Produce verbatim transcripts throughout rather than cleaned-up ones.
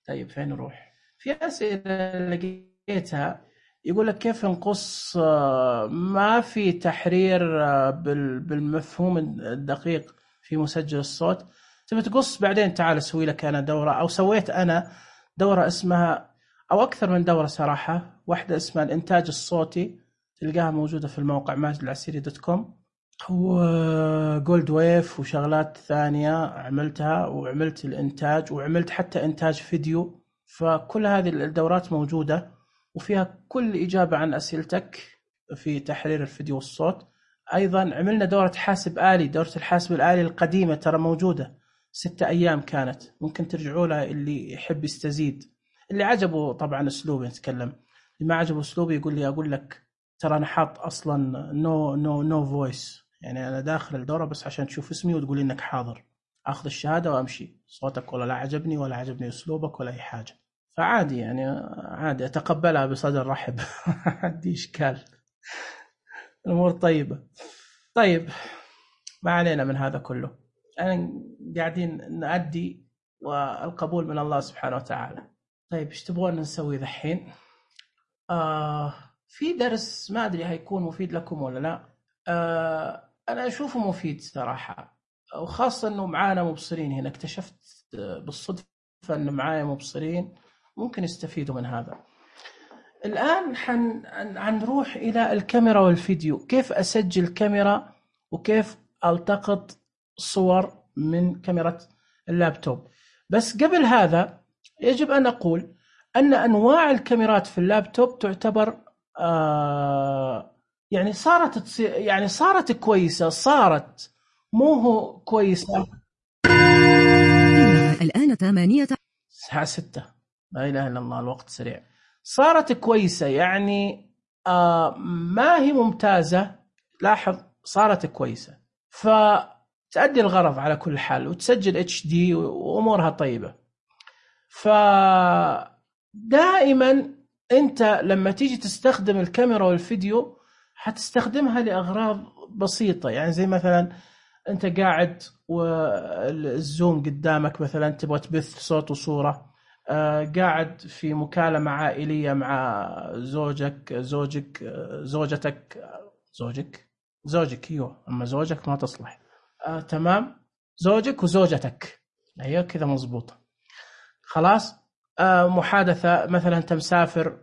طيب فين نروح؟ في أسئلة لقيتها يقول لك كيف نقص، آه، ما في تحرير آه، بال- بالمفهوم الدقيق في مسجل الصوت. تبي تقص بعدين تعال اسوي لك انا دورة، او سويت انا دورة اسمها، او اكثر من دورة صراحة. واحدة اسمها الانتاج الصوتي، تلقاها موجودة في الموقع ماجد العسيري دوت كوم، وجولد ويف وشغلات ثانية عملتها، وعملت الإنتاج، وعملت حتى إنتاج فيديو. فكل هذه الدورات موجودة، وفيها كل إجابة عن أسئلتك في تحرير الفيديو والصوت. أيضا عملنا دورة حاسب آلي، دورة الحاسب الآلي القديمة ترى موجودة، ستة أيام كانت، ممكن ترجعوا لها اللي يحب يستزيد. اللي عجبه طبعا أسلوبي نتكلم، اللي ما عجبه أسلوبي يقول لي، أقول لك ترى أنا حاط أصلا نو نو نو فويس، يعني أنا داخل الدورة بس عشان تشوف اسمي وتقول إنك حاضر، أخذ الشهادة وأمشي، صوتك ولا لا عجبني ولا عجبني أسلوبك ولا أي حاجة. فعادي يعني، عادي أتقبلها بصدر رحب. عندي إشكال، الأمور طيبة. طيب ما علينا من هذا كله، أنا قاعدين نأدي، والقبول من الله سبحانه وتعالى. طيب إيش تبغون نسوي ذحين؟ آه في درس ما أدري هيكون مفيد لكم ولا لا. آه أنا أشوفه مفيد صراحة، وخاصة أنه معانا مبصرين هنا. اكتشفت بالصدفة أن معايا مبصرين ممكن يستفيدوا من هذا. الآن حن حنروح إلى الكاميرا والفيديو، كيف أسجل كاميرا وكيف ألتقط صور من كاميرا اللابتوب. بس قبل هذا يجب أن أقول أن أنواع الكاميرات في اللابتوب تعتبر آه يعني صارت تصير، يعني صارت كويسة، صارت مو هو كويسة. الآن ثمانية الساعة ستة، لا إله إلا الله، الوقت سريع. صارت كويسة يعني، آه ما هي ممتازة، لاحظ صارت كويسة، فتأدي الغرض على كل حال، وتسجل اتش دي وأمورها طيبة. فدائما أنت لما تيجي تستخدم الكاميرا والفيديو حتستخدمها لأغراض بسيطة، يعني زي مثلا أنت قاعد والزوم قدامك، مثلا تبغى تبث صوت وصورة، آه، قاعد في مكالمة عائلية مع زوجك زوجك آه، زوجتك آه، زوجك زوجك ايوه، اما زوجك ما تصلح. آه، تمام، زوجك وزوجتك، ايوه كذا مزبوط. خلاص. آه، محادثة مثلا، انت مسافر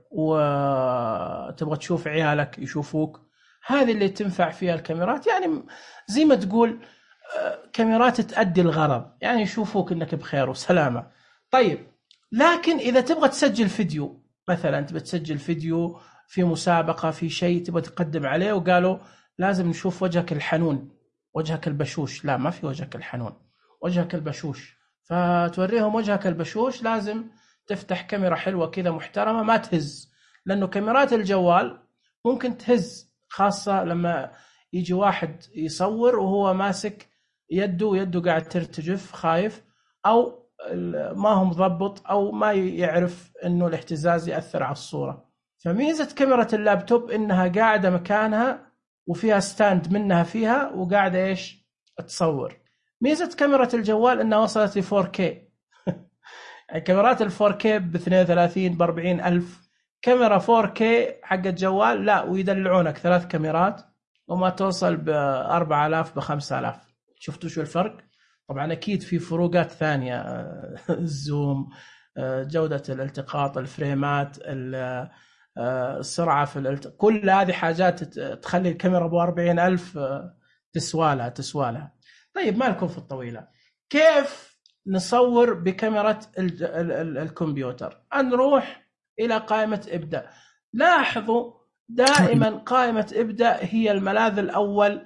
وتبغى تشوف عيالك يشوفوك، هذه اللي تنفع فيها الكاميرات، يعني زي ما تقول كاميرات تؤدي الغرض، يعني يشوفوك انك بخير وسلامة. طيب، لكن اذا تبغى تسجل فيديو مثلا، تبغى تسجل فيديو في مسابقة، في شيء تبغى تقدم عليه، وقالوا لازم نشوف وجهك الحنون، وجهك البشوش، لا ما في وجهك الحنون، وجهك البشوش، فتوريهم وجهك البشوش، لازم تفتح كاميرا حلوة كذا محترمة ما تهز، لأنه كاميرات الجوال ممكن تهز، خاصة لما يجي واحد يصور وهو ماسك يده يده قاعد ترتجف خايف، أو ما هو مضبط، أو ما يعرف أنه الاهتزاز يأثر على الصورة. فميزة كاميرا اللابتوب إنها قاعدة مكانها، وفيها ستاند منها فيها، وقاعدة إيش تصور. ميزة كاميرا الجوال إنها وصلت ل فور كي. يعني كاميرات ال فور كي ب اثنين وثلاثين ب أربعين ألف، كاميرا فور كي حق الجوال لا، ويدلعونك ثلاث كاميرات وما توصل ب أربعة آلاف ب خمسة آلاف. شفتوا شو الفرق؟ طبعا أكيد في فروقات ثانية، الزوم، جودة الالتقاط، الفريمات، السرعة في الالتقاط، كل هذه حاجات تخلي الكاميرا ب أربعين ألف تسوالها تسوالها. طيب مالكم في الطويلة، كيف نصور بكاميرا ال ال ال الكمبيوتر؟ نروح إلى قائمة ابدأ. لاحظوا دائما قائمة ابدأ هي الملاذ الأول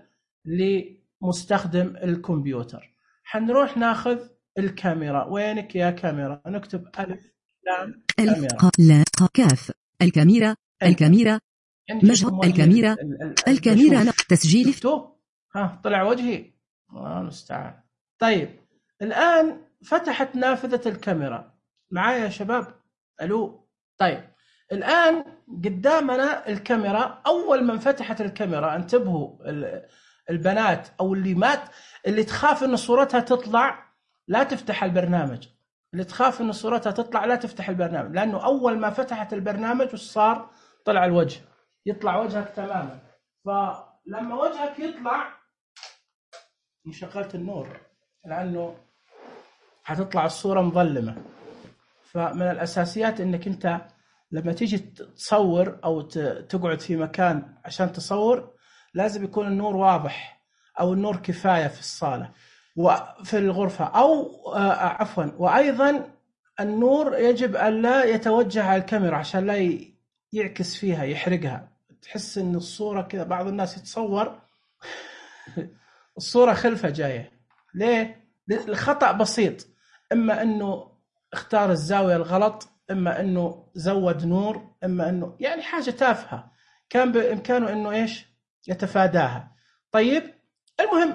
لمستخدم الكمبيوتر. حنروح ناخذ الكاميرا، وينك يا كاميرا؟ نكتب ألف لام كاميرا، لا كاف الكاميرا الكاميرا مجهر الكاميرا الكاميرا تسجيل. شفتوه؟ ها طلع وجهي، الله المستعان. طيب الآن فتحت نافذة الكاميرا معايا يا شباب؟ ألو؟ طيب الآن قدامنا الكاميرا. أول من فتحت الكاميرا، انتبهوا البنات أو اللي مات اللي تخاف أن صورتها تطلع، لا تفتح البرنامج، اللي تخاف إن صورتها تطلع لا تفتح البرنامج، لأنه أول ما فتحت البرنامج وش صار؟ طلع الوجه، يطلع وجهك تماما. فلما وجهك يطلع شغلت النور لأنه حتطلع الصورة مظلمة. فمن الأساسيات إنك أنت لما تيجي تصور أو تقعد في مكان عشان تصور لازم يكون النور واضح أو النور كفاية في الصالة وفي الغرفة أو عفوا وأيضا النور يجب أن لا يتوجه على الكاميرا عشان لا يعكس فيها يحرقها. تحس إن الصورة كذا بعض الناس يتصور الصورة خلفة جاية. ليه؟ الخطأ بسيط، إما أنه اختار الزاوية الغلط، إما أنه زود نور، إما أنه يعني حاجة تافهة كان بإمكانه أنه إيش يتفاداها. طيب المهم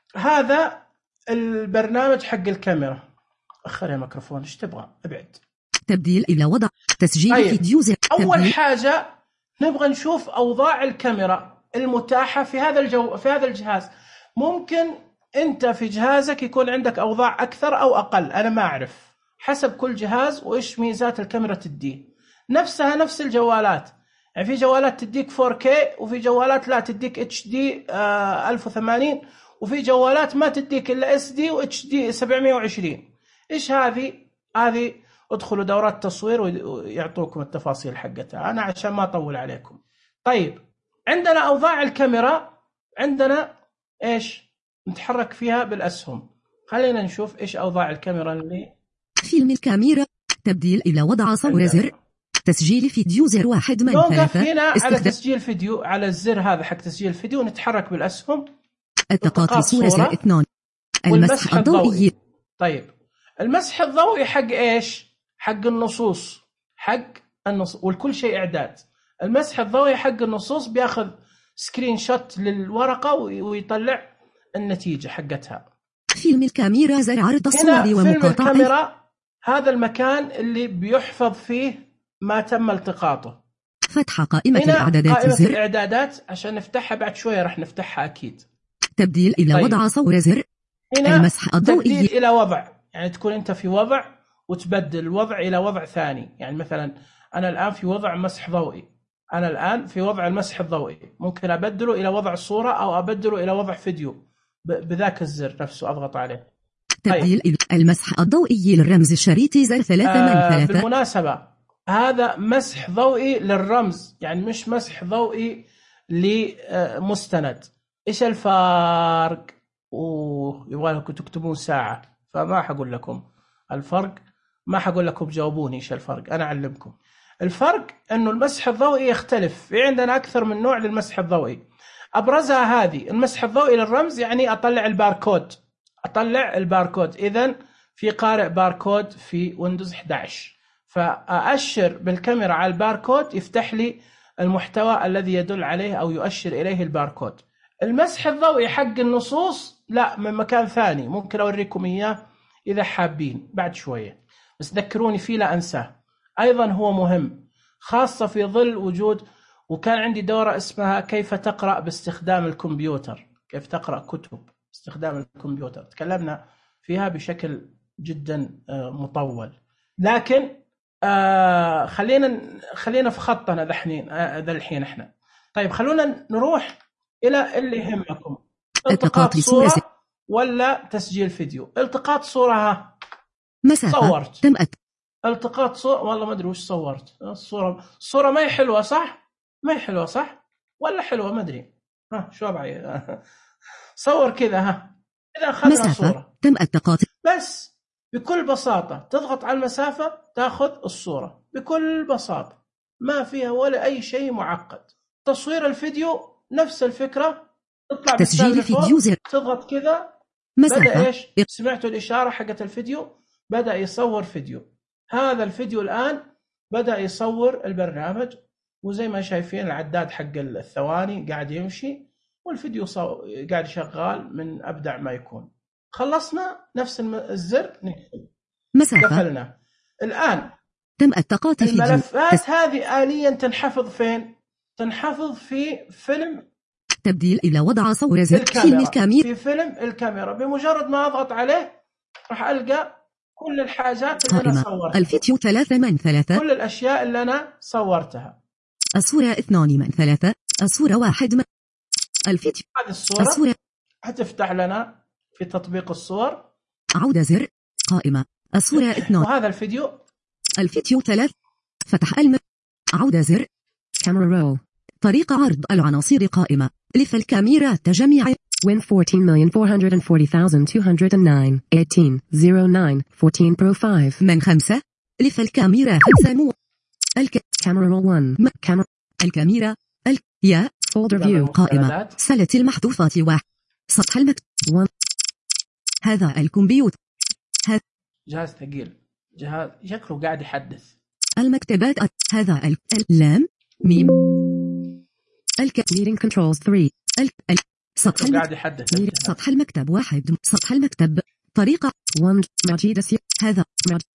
هذا البرنامج حق الكاميرا. أخر يا ميكروفون إيش تبغى؟ ابعد. تبديل إلى وضع تسجيل طيب. فيديو زر. أول حاجة نبغى نشوف أوضاع الكاميرا المتاحة في هذا الجو في هذا الجهاز. ممكن أنت في جهازك يكون عندك أوضاع أكثر أو أقل، أنا ما أعرف، حسب كل جهاز وإيش ميزات الكاميرا تديه. نفسها نفس الجوالات، يعني في جوالات تديك فور كي وفي جوالات لا تديك اتش دي ألف وثمانين وفي جوالات ما تديك إلا اس دي و اتش دي سبعمية وعشرين. إيش هذه؟ هذه ادخلوا دورات تصوير ويعطوكم التفاصيل حقتها، أنا عشان ما أطول عليكم. طيب عندنا أوضاع الكاميرا، عندنا إيش نتحرك فيها بالأسهم. خلينا نشوف إيش أوضاع الكاميرا اللي فيلم الكاميرا. تبديل إلى وضع صور زر. تسجيل فيديو زر واحد من ثلاثة. هنا على تسجيل فيديو على الزر هذا حق تسجيل الفيديو نتحرك بالأسهم. التقاط صورة زر اثنان. المسح الضوئي. طيب المسح الضوئي حق إيش؟ حق النصوص، حق النص والكل شيء إعداد. المسح الضوئي حق النصوص بياخذ سكرين شوت للورقة ويطلع النتيجة حقتها. فيلم الكاميرا زر عرض الصور ومقاطعة. فيلم الكاميرا هذا المكان اللي بيحفظ فيه ما تم التقاطه. فتح قائمة الإعدادات قائمة زر. الإعدادات عشان نفتحها بعد شوية راح نفتحها أكيد. تبديل إلى طيب. وضع صور زر. هنا المسح الضوئي. تبديل إلى وضع، يعني تكون أنت في وضع وتبدل الوضع إلى وضع ثاني. يعني مثلا أنا الآن في وضع مسح ضوئي، أنا الآن في وضع المسح الضوئي، ممكن أبدله إلى وضع صورة أو أبدله إلى وضع فيديو بذاك الزر نفسه أضغط عليه. تبديل طيب. المسح الضوئي للرمز الشريطي زر ثلاثة من ثلاثة. آه بالمناسبة هذا مسح ضوئي للرمز، يعني مش مسح ضوئي لمستند. إيش الفرق؟ أوه يبغى لكم تكتبون ساعة فما حقول لكم الفرق، ما حقول لكم جاوبوني إيش الفرق، أنا أعلمكم. الفرق إنه المسح الضوئي يختلف، في عندنا أكثر من نوع للمسح الضوئي. أبرزها هذه المسح الضوئي للرمز، يعني أطلع الباركود، أطلع الباركود. إذن في قارئ باركود في ويندوز إحدى عشر، فأأشر بالكاميرا على الباركود يفتح لي المحتوى الذي يدل عليه أو يؤشر إليه الباركود. المسح الضوئي حق النصوص لا، من مكان ثاني، ممكن أوريكم إياه إذا حابين بعد شوية، بس ذكروني فيه لا أنساه. أيضا هو مهم خاصة في ظل وجود، وكان عندي دورة اسمها كيف تقرأ باستخدام الكمبيوتر، كيف تقرأ كتب باستخدام الكمبيوتر، تكلمنا فيها بشكل جدا مطول. لكن آه خلينا خلينا في خطنا ذحين ذا الحين احنا. طيب خلونا نروح الى اللي يهمكم، التقاط صورة ولا تسجيل فيديو. التقاط صورة ها صورت تم التقاط صورة، والله ما ادري وش صورت. الصورة الصورة ما هي حلوة صح؟ ما هي حلوة صح ولا حلوة ما ادري. ها شو ابعي صور كذا ها اذا اخذنا صورة تم التقاط. بس بكل بساطة تضغط على المسافة تاخذ الصورة بكل بساطة، ما فيها ولا أي شيء معقد. تصوير الفيديو نفس الفكرة، تطلع تسجيل فيديو زر، تضغط كذا بدأ إيش؟ سمعتوا الإشارة حقت الفيديو، بدأ يصور فيديو. هذا الفيديو الآن بدأ يصور البرنامج، وزي ما شايفين العداد حق الثواني قاعد يمشي والفيديو صو... قاعد شغال من أبدع ما يكون. خلصنا نفس الزر مسافة قفلنا. الآن تم التقاط الملفات تس... هذه آليا تنحفظ فين؟ تنحفظ في فيلم. تبديل إلى وضع صور زر فيلم الكاميرا. في فيلم الكاميرا بمجرد ما أضغط عليه راح ألقى كل الحاجات اللي أنا قائمة صورتها، الفيديو ثلاثة من ثلاثة، كل الأشياء اللي أنا صورتها. الصورة اثنان من ثلاثة، الصورة واحد من الفيديو. هذه الصورة الصورة هتفتح لنا في تطبيق الصور. عودة زر. قائمة الصورة اثنان. وهذا الفيديو الفيديو ثلاث. فتح الم. عودة زر. كاميرا رول. طريقة عرض العناصر. قائمة لف الكاميرا تجميع. Win fourteen million four hundred forty thousand two hundred nine eighteen zero nine fourteen Pro five من خمسة. لف الكاميرا خمسة مو. الك. Camera roll one Camera الكاميرا. ال. يا. folder view قائمة سلة المحذوفات واحد. سطح المكتب one. هذا الكمبيوتر. هذا جهاز ثقيل، جهاز شكله قاعد يحدث. المكتبات. هذا ال. اللام ميم. الك. meeting controls three ال. ال. سطح قاعد المكتب. يحدث. مير- سطح المكتب واحد. سطح المكتب. طريقة. one Majida Sir هذا.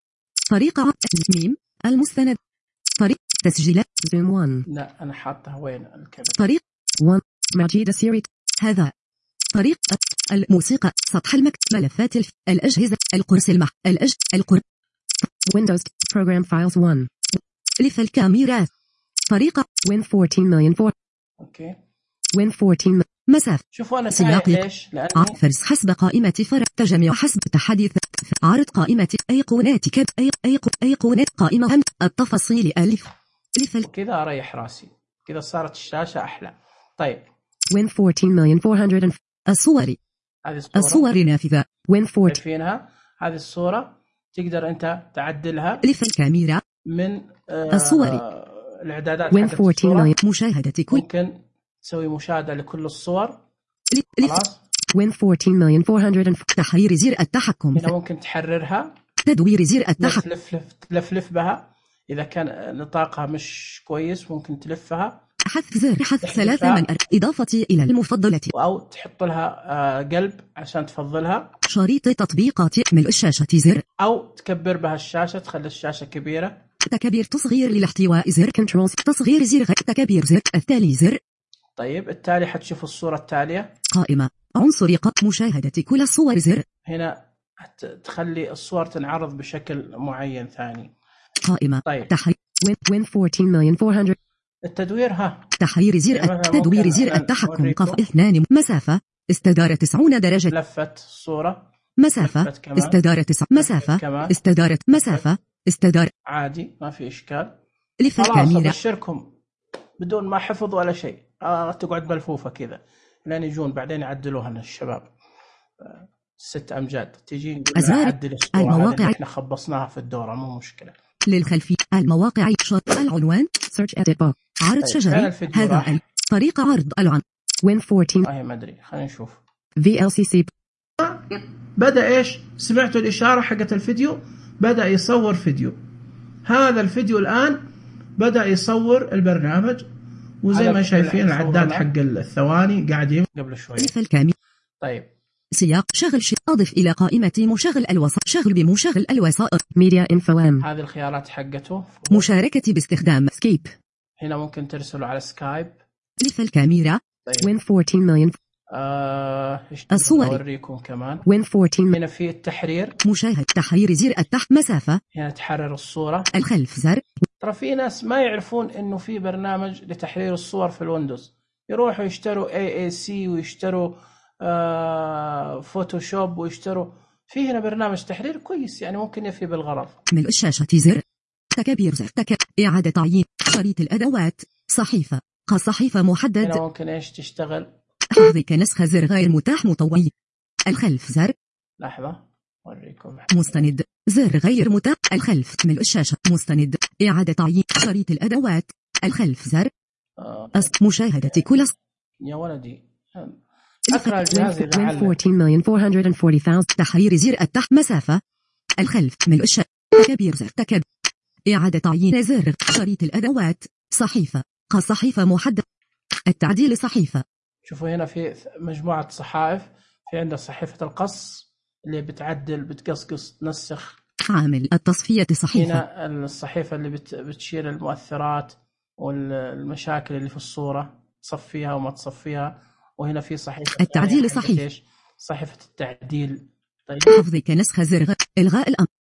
طريقة. ميم. المستند. طريق. تسجيلات. Zoom one لا أنا حاطها وين الكاميرا؟ طريق. one Majida Siri هذا. طريق. الموسيقى. سطح المكتب. ملفات الف. الأجهزة. القرص المح. الأج. القر. Windows Program Files one لف الكاميرات. طريقة. Win fourteen million four أوكي. Win fourteen مسافة. شوفوا أنا سياق. تعرف ليش؟ لأني فرز حسب قائمة فرع. تجميع حسب تحديث. عرض قائمة أيقونات كب. أي أيق أيقونات قائمة هم. التفاصيل ألف. لف ال. كذا أريح راسي، كذا صارت الشاشة أحلى. طيب Win fourteen million four hundred الصور. هذه الصورة الصور نافذة. Win fourteen شايفينها؟ هذه الصورة تقدر أنت تعدلها لف الكاميرا. من آه الصور. الإعدادات Win حقت fourteen الصورة. million مشاهدة كل. ممكن تسوي مشاهدة لكل الصور. لف. لف. خلاص Win fourteen million four hundred تحرير زر التحكم. هنا ممكن تحررها، تدوير زر التحكم. تلفلف تلفلف بها. إذا كان نطاقها مش كويس ممكن تلفها، حذف زر. حذف تحذفها. ثلاثة من أر... إضافة إلى المفضلة. أو تحط لها آه، قلب عشان تفضلها، شريط تطبيقات. ملء الشاشة زر. أو تكبر بها الشاشة، تخلي الشاشة كبيرة. تكبير. تصغير للاحتواء زر. Controls تصغير زر. غ- تكبير زر. التالي زر. طيب التالي حتشوف الصورة التالية. قائمة عنصر ق. مشاهدة كل الصور زر. هنا هت- تخلي الصور تنعرض بشكل معين ثاني. قائمة طيب تحرير. Win Win fourteen million four hundred التدوير ها تحرير زر. يعني مثلاً تدوير ممكن زر مثلاً التحكم. أوريكم. قف اثنان. مسافة. استدار تسعون درجة. لفت الصورة مسافة. لفت كمان. استدار تسع. مسافة. كمان استدارت. مسافة. استدار. عادي ما في إشكال. لف خلاص الكاميرا. أبشركم بدون ما حفظ ولا شيء، آه تقعد ملفوفة كذا لين يجون بعدين يعدلوها الشباب. آه، ست أمجاد تجي نقول لها أزرار. عدل الصورة هذه المواقع. اللي احنا خبصناها في الدورة، مو مشكلة. للخلفية. المواقع. شرط. العنوان. Search Edit Bar عرض طيب، شجري. فين الفيديو هذا راح؟ ال- طريقة عرض العن. Win fourteen ما هي ما أدري، خلينا نشوف. V L C C بدأ إيش؟ سمعتوا الإشارة حقت الفيديو؟ بدأ يصور فيديو. هذا الفيديو الآن بدأ يصور البرنامج، وزي هذا ما شايفين الفيديو العداد اللي حق الثواني قاعد يم- قبل شوي. ألف الكامل. طيب سياق. شغل شيء. أضف إلى قائمة مشغل الوسائط. شغل بمشغل الوسائط. Media Info M هذه الخيارات حقته. مشاركة باستخدام سكيب. هنا ممكن ترسلوا على سكايب. لف الكاميرا. Win fourteen million آه، إيش الصور. أوريكم كمان. Win fourteen هنا في التحرير، مشاهد. تحرير زر التحت. مسافة. هنا تحرر الصورة. الخلف زر. ترى في ناس ما يعرفون إنه في برنامج لتحرير الصور في الويندوز، يروحوا يشتروا إيه إيه سي ويشتروا آه فوتوشوب ويشتروا. في هنا برنامج تحرير كويس يعني ممكن يفي بالغرض. ملء الشاشة زر. تكبير زر. تك. إعادة تعيين. شريط الأدوات. صحيفة. كصحيفة محدد. هنا ممكن إيش تشتغل. حفظ كنسخ زر غير متاح مطوي. الخلف زر. لحظة أوريكم. مستند. زر غير متاح. الخلف. ملء الشاشة. مستند. إعادة تعيين. شريط الأدوات. الخلف زر. آه. أس. مشاهدة كل أس. يا ولدي أكره الجهاز إذا Win علق. fourteen million four hundred forty thousand تحرير زر التحت. مسافة. الخلف. ملء الشاشة. تكبير زر. تكب. إعادة تعيين زر. شريط الأدوات. صحيفة. كصحيفة محدد. التعديل. صحيفة. شوفوا هنا في مجموعة صحائف. في عندنا صحيفة القص اللي بتعدل بتقصقص تنسخ. عامل التصفية. صحيفة. هنا الصحيفة اللي بت... بتشيل المؤثرات والمشاكل اللي في الصورة، تصفيها وما تصفيها. وهنا في صحيفة التعديل. حقت صحيفة. إيش؟ صحيفة التعديل. طيب حفظ كنسخ زر غ... إلغاء الأمر.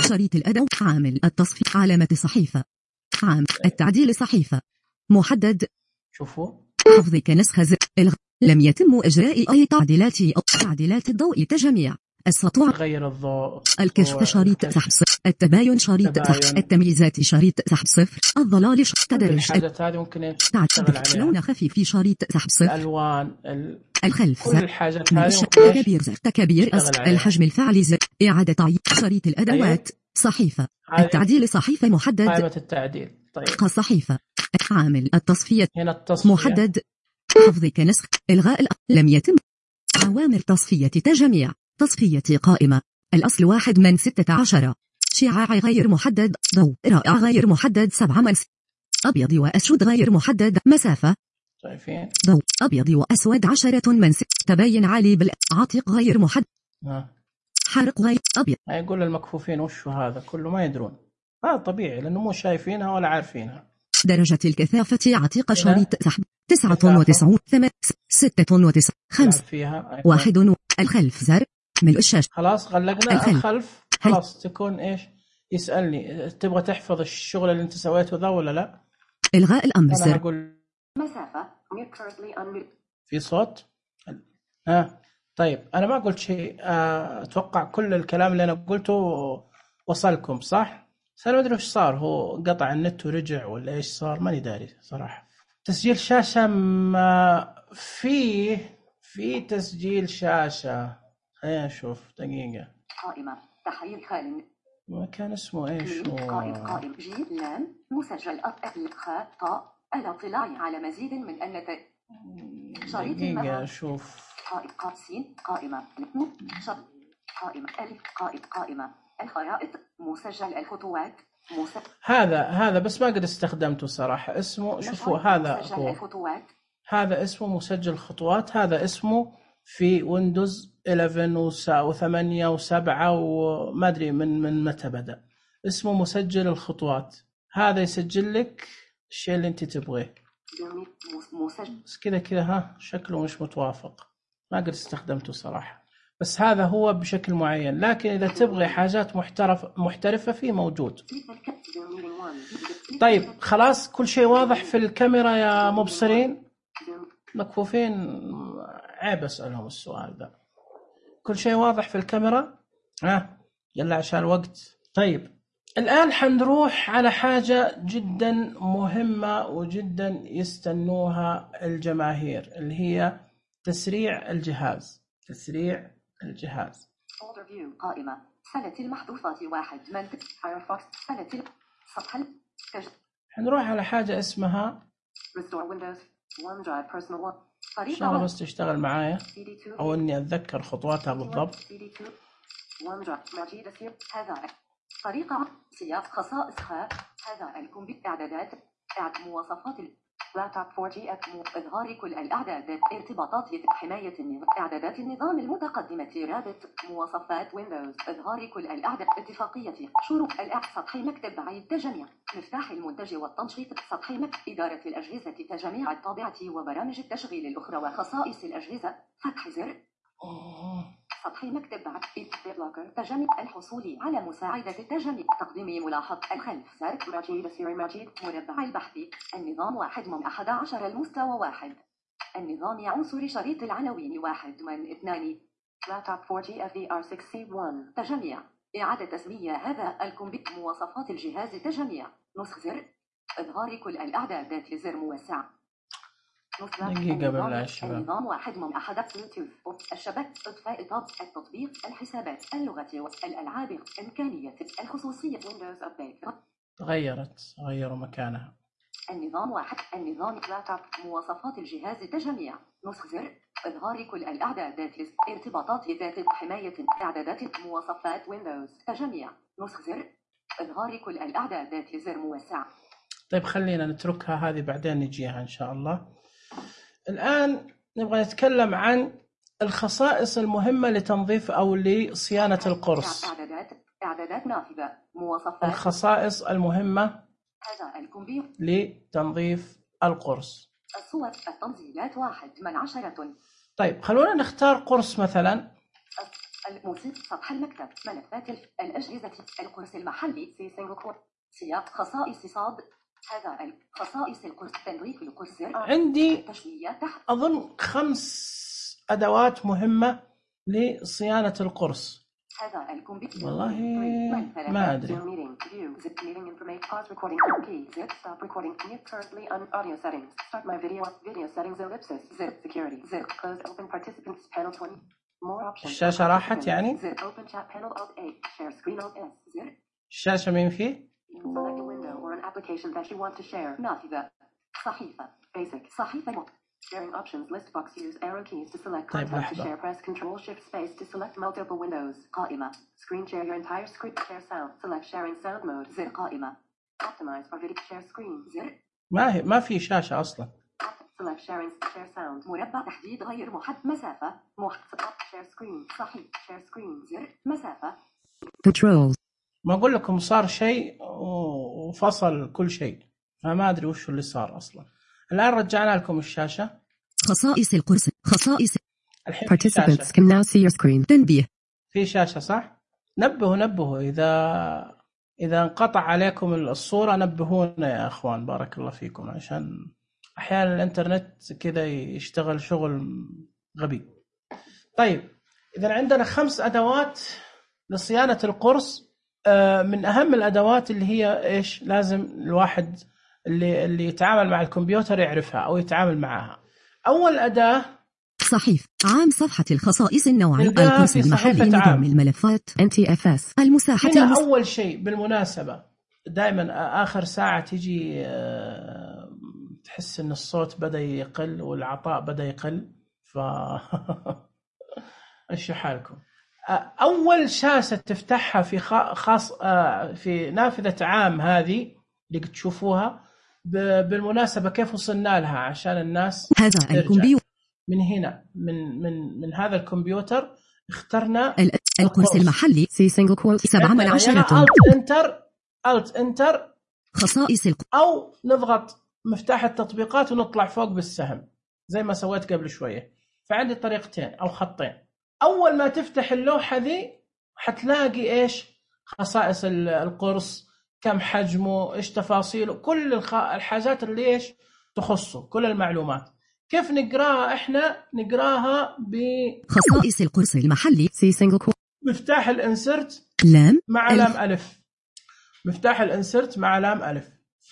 شريط الأداة عامل التصفية علامة صحيفة عام التعديل صحيفة محدد شوفوا حفظ كنسخ زر الغ... لم يتم إجراء أي تعديلات أو تعديلات الضوء تجميع السطوع غير الضوء الكشف شريط سحب صفر التباين شريط سحب التمييزات شريط سحب صفر الظلال ش... تدرج الحاجات هذه ممكن تعديل لون خفيف شريط سحب صفر الألوان ال... الخلف كل زر الحاجات هذه تكبير زر تكبير الحجم الفعلي زر إعادة تعيين شريط الأدوات صحيفة التعديل صحيفة محدد قائمة التعديل. طيب صحيفة عامل التصفية هنا التصفية محدد حفظ كنسخ إلغاء الأ... لم يتم عوامل تصفية تجميع تصفية قائمة الأصل واحد من ستة عشر شعاع غير محدد ضوء رائع غير محدد سبعة من أبيض وأسود غير محدد مسافة شايفين ضوء أبيض وأسود عشرة من ست تبين عالي بالعاتق غير محدد ها. حرق غير أبيض. يقول المكفوفين وش هذا كله ما يدرون. هذا طبيعي لأنه مو شايفينها ولا عارفينها. درجة الكثافة عتيق شريط سحب تسعة وتسعون ثمان ستة وتسعون خمس فيها واحد و... الخلف زر ملء الشاشة خلاص غلقنا الخلف, الخلف. خلاص تكون إيش يسألني تبغى تحفظ الشغل اللي أنت سويته ذا ولا لا. إلغاء الأمر أنا زر أقول مسافة في صوت ها آه. طيب أنا ما قلت شيء. آه. أتوقع كل الكلام اللي أنا قلته وصلكم صح؟ بس أنا ما أدري وش صار. هو قطع النت ورجع ولا إيش صار ماني داري صراحة. تسجيل شاشة ما فيه في تسجيل شاشة. خلينا نشوف دقيقة. قائمة تحرير خال ما كان اسمه إيش هو؟ قائم قائم جي لام مسجل أب أبل خاء طاء الاطلاع على مزيد من النتائج شريط دقيقة أشوف. قائم قابسين قائمة شرط قائمة ألف قائم قائمة الخرائط مسجل الخطوات مسجل. هذا هذا بس ما قد استخدمته صراحة. اسمه شوفوا هذا هو الخطوات. هذا اسمه مسجل خطوات. هذا اسمه في ويندوز إحدى عشر و8 و7 وما أدري من من متى بدأ. اسمه مسجل الخطوات. هذا يسجل لك الشيء اللي أنت تبغيه. بس كذا كذا ها شكله مش متوافق. ما قد استخدمته صراحة. بس هذا هو بشكل معين. لكن إذا تبغي حاجات محترف محترفة فيه موجود. طيب خلاص كل شيء واضح في الكاميرا يا مبصرين. مكفوفين عيب أسألهم السؤال ذا. كل شيء واضح في الكاميرا ها يلا عشان الوقت. طيب الآن حنروح على حاجة جدا مهمة وجدا يستنوها الجماهير اللي هي تسريع الجهاز. تسريع الجهاز. قائمة سلة المحذوفات واحد من فايرفوكس سلة صفحة حنروح على حاجة اسمها Restore Windows OneDrive Personal إن شاء الله بس تشتغل معايا أو إني أتذكر خطواتها بالضبط. هذا طريقة سياق خصائص هذا الكمبيوتر إعدادات مواصفات لابتوب فور جي إظهار كل الإعدادات ارتباطات حماية النظام إعدادات النظام المتقدمة رابط مواصفات ويندوز إظهار كل الإعدادات اتفاقية شروط الأعداد سطحي مكتب بعيد تجميع مفتاح المنتج والتنشيط سطحي مكتب إدارة الأجهزة تجميع الطابعة وبرامج التشغيل الأخرى وخصائص الأجهزة فتح زر سطحي مكتب بعد بلوكر تجميع الحصول على مساعدة التجميع تقديم ملاحظ الخلف زر مجيد سيري مجيد مربع البحث النظام واحد من أحد عشر المستوى واحد النظام عنصر شريط العناوين واحد من اثنان لابتوب فور جي اف في ار سكس سي واحد تجميع إعادة تسمية هذا الكمبيوتر مواصفات الجهاز تجميع نسخ زر إظهار كل الإعدادات زر موسع دقيقة بالله الشباب. النظام واحد من أحد بلوتوث الشبكة إطفاء التطبيق الحسابات اللغة والألعاب إمكانية الخصوصية ويندوز أبديت تغيرت غيروا مكانها. النظام واحد النظام لابتوب مواصفات الجهاز تجميع نسخ زر إظهار كل الإعدادات ارتباطات ذات حماية إعدادات مواصفات ويندوز تجميع نسخ زر إظهار كل الإعدادات زر موسع. طيب خلينا نتركها هذه بعدين نجيها إن شاء الله. الآن نبغى نتكلم عن الخصائص المهمة لتنظيف أو لصيانة القرص. إعدادات إعدادات نافذة مواصفات الخصائص المهمة هذا الكمبيوتر لتنظيف القرص. الصور التنزيلات واحد من عشرة. طيب خلونا نختار قرص مثلا الموسيقى سطح المكتب ملفات الف... الأجهزة القرص المحلي سي سينجل كور سياق خصائص صاد هذا خصائص القرص تنظيف القرص عندي تشوية تحت أظن خمس أدوات مهمة لصيانة القرص. هذا الكمبيوتر والله ما أدري. الشاشة راحت يعني؟ الشاشة مين فيه؟ نافذة صحيفة basic صحيفة sharing options list box use arrow keys to select طيب content to لحظة. share press control shift space to select multiple windows قائمة screen share your entire script share sound select sharing sound mode زر قائمة optimize for video share screen زر ما هي ما في شاشة أصلا. select sharing share sound مربع تحديد غير محدد مسافة محدد share screen صحيح share screen زر مسافة Controls. ما أقول لكم صار شيء وفصل كل شيء، فما أدري وش اللي صار أصلا. الآن رجعنا لكم الشاشة. خصائص القرص خصائص الحين في Participants شاشة. can now see your screen. تنبيه في شاشة صح؟ نبهوا نبهوا إذا إذا انقطع عليكم الصورة نبهونا يا أخوان، بارك الله فيكم، عشان أحيانا الإنترنت كذا يشتغل شغل غبي. طيب إذا عندنا خمس أدوات لصيانة القرص. من أهم الأدوات اللي هي إيش لازم الواحد اللي اللي يتعامل مع الكمبيوتر يعرفها أو يتعامل معها. أول أداة صحيف عام صفحة الخصائص النوعي نلقاها القرص في المحلي صحيفة نظام عام. الملفات N T F S. المساحة هنا المس... أول شيء بالمناسبة دائما آخر ساعة تيجي آه، تحس إن الصوت بدأ يقل والعطاء بدأ يقل، ف إيش حالكم؟ آه، أول شاشة تفتحها في خا- خاص آه، في نافذة عام هذه اللي تشوفوها ب- بالمناسبة كيف وصلنا لها عشان الناس هذا ترجع. الكمبيوتر من هنا من من من هذا الكمبيوتر اخترنا ال- القرص المحلي See single quote. سبعة من عشرة Alt انتر Alt انتر خصائص الق... او نضغط مفتاح التطبيقات ونطلع فوق بالسهم زي ما سويت قبل شوية. فعندي طريقتين او خطين. اول ما تفتح اللوحة ذي حتلاقي ايش خصائص ال- القرص، كم حجمه، ايش تفاصيله، كل الخ... الحاجات اللي ايش تخصه، كل المعلومات. كيف نقراها احنا؟ نقراها خصائص القرص المحلي See single quote. بمفتاح الانسرت لام مع ألف. لام ألف. مفتاح الانسرت مع لام ألف.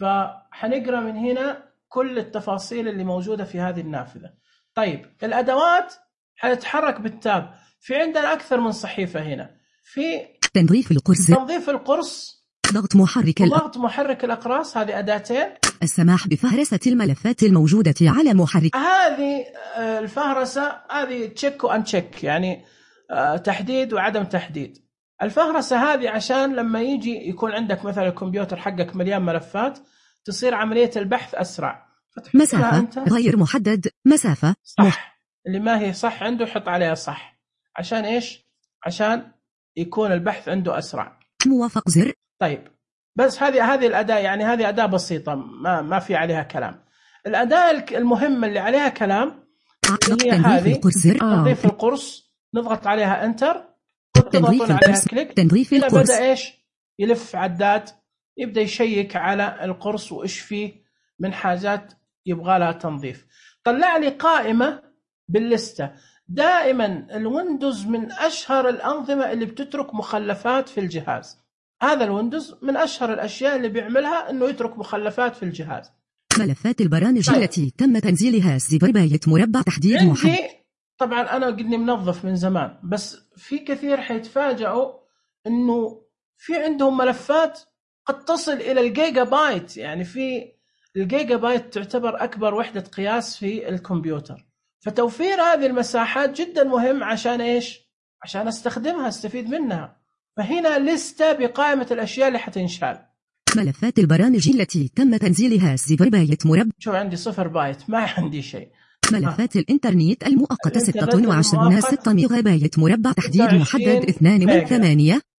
فحنقرأ من هنا كل التفاصيل اللي موجودة في هذه النافذة. طيب الأدوات حنتحرك بالتاب. في عندنا أكثر من صحيفة هنا. في تنظيف القرص تنظيف القرص، ضغط محرك الأ... ضغط محرك الأقراص، هذه أداتين. السماح بفهرسة الملفات الموجودة على محرك هذه آه، الفهرسة هذه تشيك وان تشيك، يعني آه، تحديد وعدم تحديد. الفهرسة هذه عشان لما يجي يكون عندك مثلا الكمبيوتر حقك مليان ملفات تصير عملية البحث أسرع. فتحطها مسافة أنت غير محدد مسافة صح، اللي ما هي صح عنده يحط عليها صح. عشان إيش؟ عشان يكون البحث عنده أسرع. موافق زر طيب بس هذه هذه الأداة، يعني هذه أداة بسيطة ما ما في عليها كلام. الأداة المهمة اللي عليها كلام ضغط هي تنظيف هذه القرص زر تنظيف القرص. نضغط عليها انتر وتضغطون تنظيف عليها القرص كليك. تنظيف هنا القرص بدأ ايش يلف عداد، يبدأ يشيك على القرص وايش فيه من حاجات يبغى لها تنظيف. طلع لي قائمة باللستة. دائما الويندوز من اشهر الانظمة اللي بتترك مخلفات في الجهاز. هذا الويندوز من اشهر الاشياء اللي بيعملها انه يترك مخلفات في الجهاز. ملفات البرامج طيب. التي تم تنزيلها زبرباية مربع تحديد محدد. عندي طبعا انا قدني منظف من زمان، بس في كثير حيتفاجئوا انه في عندهم ملفات قد تصل الى الجيجا بايت. يعني في الجيجا بايت تعتبر اكبر وحدة قياس في الكمبيوتر. فتوفير هذه المساحات جدا مهم عشان ايش؟ عشان استخدمها استفيد منها. فهنا لستة بقائمة الاشياء اللي حتنشال. ملفات البرامج التي تم تنزيلها زبرباية مربع. شو عندي صفر بايت، ما عندي شيء. ملفات الإنترنت المؤقتة الإنترنت ستة وعشرون المؤقت ستة ميغا بايت مربع تحديد ستة وعشرين محدد اثنان من ميجا. ثمانية.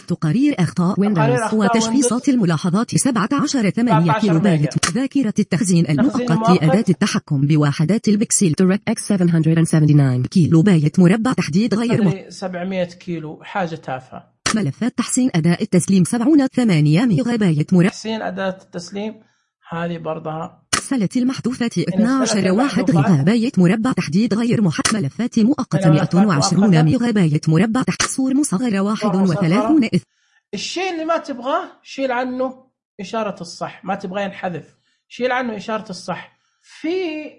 تقارير أخطاء تقارير ويندوز وتشخيصات الملاحظات سبعة عشر ثمانية كيلو بايت. ذاكرة التخزين المؤقت أداة التحكم بوحدات البكسل DirectX seven seventy-nine كيلو بايت مربع تحديد غير م... سبعمية كيلو حاجة تافهة. ملفات تحسين أداء التسليم سبعون ثمانية ميجا بايت مربع. تحسين أداة التسليم هذه برضها. سلة المحذوفات اثني عشر واحد جيجا بايت مربع تحديد غير محدد. ملفات مؤقتة مئة وعشرين ميجا بايت مربع تحت صور مصغرة واحد وثلاثون. الشيء اللي ما تبغاه شيل عنه إشارة الصح، ما تبغاه ينحذف شيل عنه إشارة الصح. في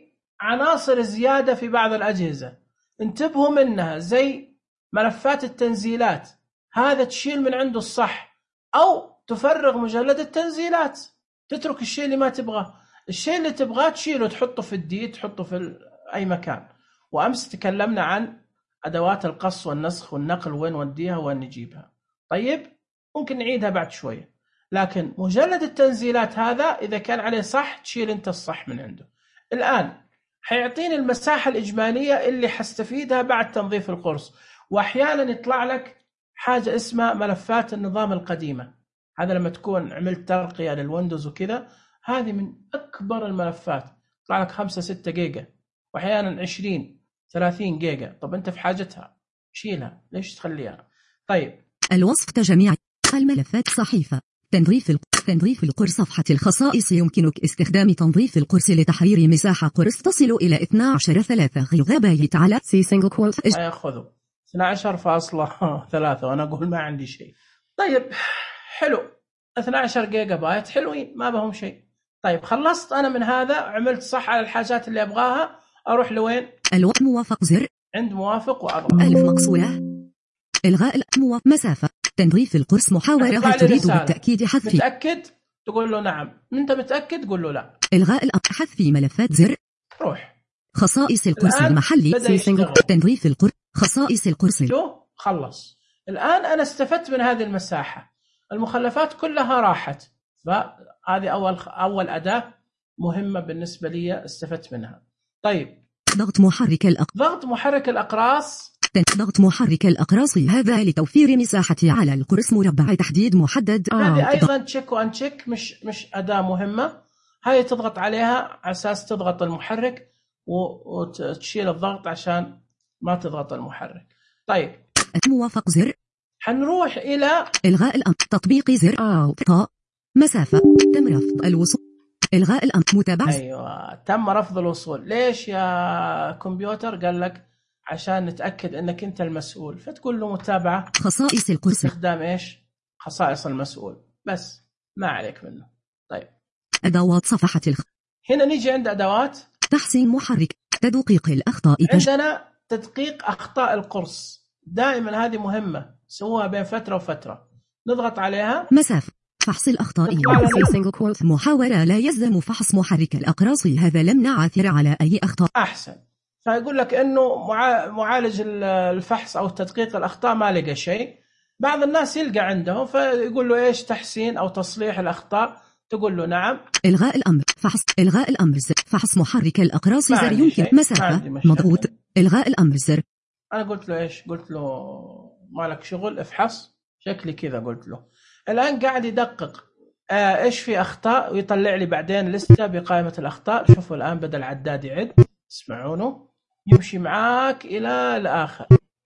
عناصر زيادة في بعض الأجهزة انتبهوا منها زي ملفات التنزيلات، هذا تشيل من عنده الصح أو تفرغ مجلد التنزيلات، تترك الشيء اللي ما تبغاه. الشيء اللي تبغاه تشيله تحطه في الدي، تحطه في أي مكان. وأمس تكلمنا عن أدوات القص والنسخ والنقل، وين وديها وين نجيبها. طيب ممكن نعيدها بعد شوية، لكن مجلد التنزيلات هذا إذا كان عليه صح تشيل أنت الصح من عنده. الآن حيعطيني المساحة الإجمالية اللي حستفيدها بعد تنظيف القرص، وأحيانا يطلع لك حاجة اسمها ملفات النظام القديمة. هذا لما تكون عملت ترقية للويندوز وكذا، هذه من أكبر الملفات، يطلع لك خمسة ستة جيجا وأحيانا عشرين ثلاثين جيجا. طب أنت في حاجتها شيلها، ليش تخليها؟ طيب الوصف تجميع الملفات صحيفة تنظيف الق... تنظيف القرص. صفحة الخصائص يمكنك استخدام تنظيف القرص لتحرير مساحة قرص تصل إلى اثني عشر ثلاثة جيجا بايت على سي سنجل كوت ياخذوا اثني عشر فاصلة ثلاثة وأنا أقول ما عندي شيء. طيب حلو، اثني عشر جيجا بايت حلوين ما بهم شيء. طيب خلصت أنا من هذا، عملت صح على الحاجات اللي أبغاها، أروح لوين؟ الوقت موافق زر عند موافق وأضغط ألف مقصورة. إلغاء الموافق. مسافة تنظيف القرص محاورة. هل تريد بالتأكيد حذف؟ متأكد؟ تقول له نعم. أنت متأكد؟ قول له لا. إلغاء حذف ملفات زر. روح خصائص القرص المحلي. تنظيف القرص. خصائص القرص. شو خلص. الآن أنا استفدت من هذه المساحة، المخلفات كلها راحت، فهذه أول أول أداة مهمة بالنسبة لي استفدت منها. طيب ضغط محرك الأقراص. ضغط محرك الأقراص. ضغط محرك الأقراص هذا لتوفير مساحة على القرص مربع تحديد محدد. هذه أيضا تشيك وان تشيك، مش مش أداة مهمة. هاي تضغط عليها على أساس تضغط المحرك وتشيل الضغط عشان ما تضغط المحرك. طيب موافق زر. حنروح إلى إلغاء الأمر. تطبيق زر أو مسافة. تم رفض الوصول. إلغاء الأمر. متابعة. أيوة تم رفض الوصول. ليش يا كمبيوتر؟ قال لك عشان نتأكد أنك أنت المسؤول، فتقول له متابعة خصائص القرص. استخدام إيش؟ خصائص المسؤول، بس ما عليك منه. طيب أدوات صفحة الخ... هنا نيجي عند أدوات تحسين محرك. تدقيق الأخطاء. عندنا تدقيق أخطاء القرص، دائما هذه مهمة، سووها بين فترة وفترة. نضغط عليها. مسافة فحص الأخطاء. محاورة لا يلزم فحص محرك الأقراص، هذا لم نعثر على أي أخطاء. أحسن. فيقول لك إنه معالج الفحص أو تدقيق الأخطاء ما لقى شيء. بعض الناس يلقى عندهم فيقول له إيش تحسين أو تصليح الأخطاء، تقول له نعم. إلغاء الأمر. فحص. إلغاء الأمر زر. فحص محرك الأقراص زر يمكن. مسافة مضغوط. إلغاء الأمر زر. أنا قلت له إيش؟ قلت له ما لك شغل افحص، شكلي كذا قلت له. الآن قاعد يدقق آه إيش في أخطاء ويطلع لي بعدين لستة بقائمة الأخطاء. شوفوا الآن بدأ العداد يعد، اسمعونه يمشي معاك إلى الآخر.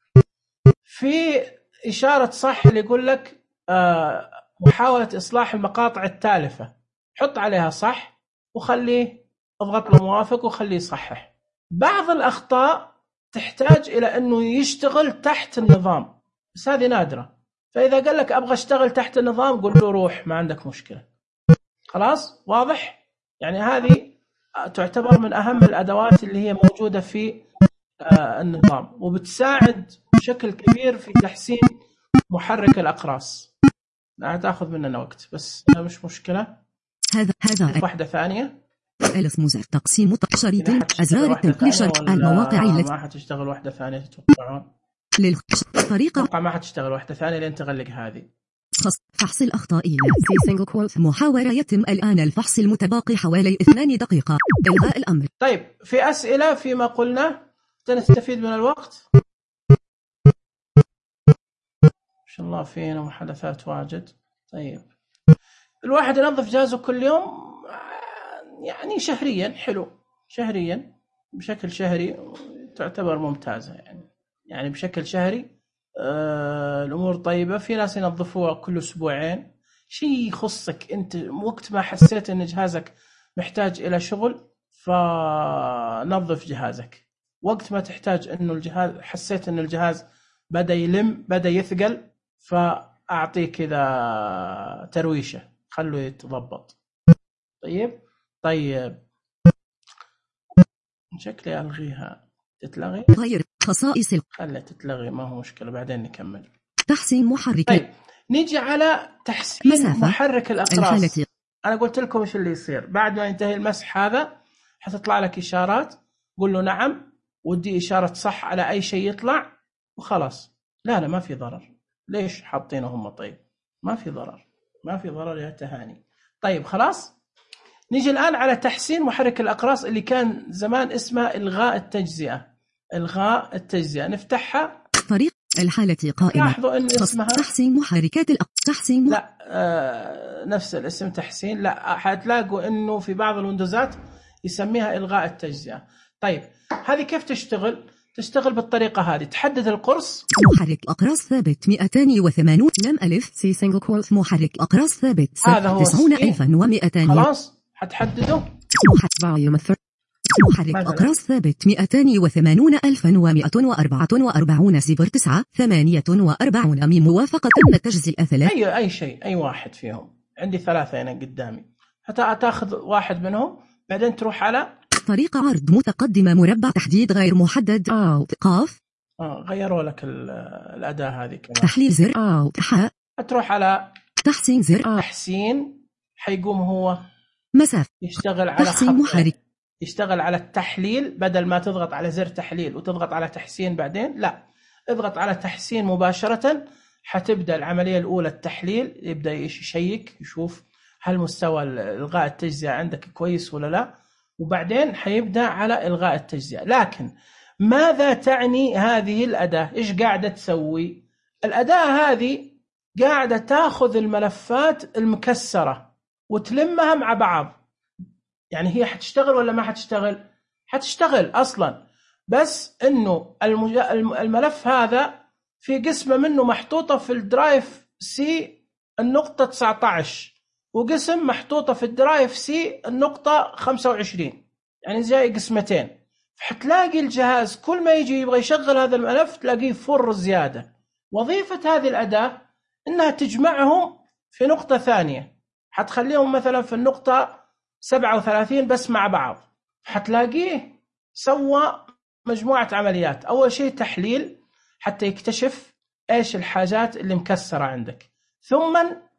في إشارة صح اللي يقول لك آه محاولة إصلاح المقاطع التالفة، حط عليها صح وخليه، اضغط له موافق وخليه يصحح. بعض الأخطاء تحتاج إلى أنه يشتغل تحت النظام، بس هذه نادرة. فإذا قال لك أبغى أشتغل تحت النظام قل له روح، ما عندك مشكلة. خلاص واضح؟ يعني هذه تعتبر من أهم الأدوات اللي هي موجودة في النظام، وبتساعد بشكل كبير في تحسين محرك الأقراص. لا تأخذ مننا وقت بس مش مشكلة. هذا هذا واحدة ثانية. الاسم زر تقسيم شريط أزرار التنقل شرط المواقع التي ما حتشتغل واحدة ثانية تتوقعون للطريقة. ما حتشتغل واحدة ثانية لين تغلق هذه. فحص الأخطاء. محاورة يتم الآن الفحص المتبقي حوالي اثنان دقيقة. إلغاء الأمر. طيب في أسئلة فيما قلنا نستفيد من الوقت؟ شاء الله فينا محادثات واجد. طيب الواحد ينظف جهازه كل يوم يعني شهريا، حلو شهريا بشكل شهري تعتبر ممتازة يعني يعني بشكل شهري آه الأمور طيبة. في ناس ينظفوها كل أسبوعين، شيء يخصك أنت وقت ما حسيت أن جهازك محتاج إلى شغل فنظف جهازك. وقت ما تحتاج أنه الجهاز حسيت أن الجهاز بدأ يلم بدأ يثقل فأعطيه كذا ترويشة خلوه يتضبط. طيب طيب شكلي ألغيها. تتلغي؟ غير خصائص ال- خلها تتلغي ما هو مشكلة بعدين نكمل. تحسين محرك طيب نيجي على تحسين مسافة. محرك الأقراص. الحالة أنا قلت لكم إيش اللي يصير بعد ما ينتهي المسح هذا، حتطلع لك إشارات قول له نعم ودي إشارة صح على أي شيء يطلع وخلاص. لا لا ما في ضرر. ليش حاطينه هم؟ طيب ما في ضرر، ما في ضرر يا تهاني. طيب خلاص نيجي الآن على تحسين محرك الأقراص اللي كان زمان اسمه إلغاء التجزئة. إلغاء التجزئة نفتحها. طريق الحالة قائمة. لاحظوا إن اسمها تحسين محركات الأق... تحسين لا آه نفس الاسم تحسين. لا حتلاقوا إنه في بعض الويندوزات يسميها إلغاء التجزئة. طيب هذه كيف تشتغل؟ تشتغل بالطريقة هذه. تحدد القرص. محرك أقراص ثابت مئتين وثمانين لم ألف سي سينجل كورس. محرك أقراص ثابت هذا هو تسعون السي. ألفا ومئتين. خلاص حتحدده. محرك Volume of thir- محرك مثلاً. أقراص ثابت مئتين وثمانون ألفا ومئة وأربعة وأربعون صفر تسعة ثمانية وأربعون من موافقة تم تجزئة ثلاث. أي أي شيء أي واحد فيهم. عندي ثلاثة هنا قدامي. حتى تأخذ واحد منهم بعدين تروح على طريقة عرض متقدمة مربع تحديد غير محدد. Alt قاف. آه غيروا لك ال- الأداة هذه كمان. تحليل زر. Alt حاء. تروح على تحسين زر. تحسين حيقوم هو مسافة. يشتغل على تحسين خط محرك. يشتغل على التحليل. بدل ما تضغط على زر تحليل وتضغط على تحسين بعدين لا اضغط على تحسين مباشرة. حتبدأ العملية الأولى التحليل يبدأ يشيك يشوف هل مستوى إلغاء التجزئة عندك كويس ولا لا وبعدين حيبدأ على إلغاء التجزئة. لكن ماذا تعني هذه الأداة؟ إيش قاعدة تسوي؟ الأداة هذه قاعدة تأخذ الملفات المكسرة وتلمها مع بعض. يعني هي حتشتغل ولا ما حتشتغل؟ حتشتغل أصلا بس إنه المج... الملف هذا في قسمة منه محطوطة في الدرايف سي النقطة تسعة عشر وقسم محطوطة في الدرايف سي النقطة خمسة وعشرين يعني زي قسمتين. فحتلاقي الجهاز كل ما يجي يبغى يشغل هذا الملف تلاقيه فر زيادة. وظيفة هذه الأداة إنها تجمعهم في نقطة ثانية. حتخليهم مثلا في النقطة سبعة وثلاثين بس مع بعض. حتلاقيه سوى مجموعة عمليات. أول شيء تحليل حتى يكتشف إيش الحاجات اللي مكسرة عندك. ثم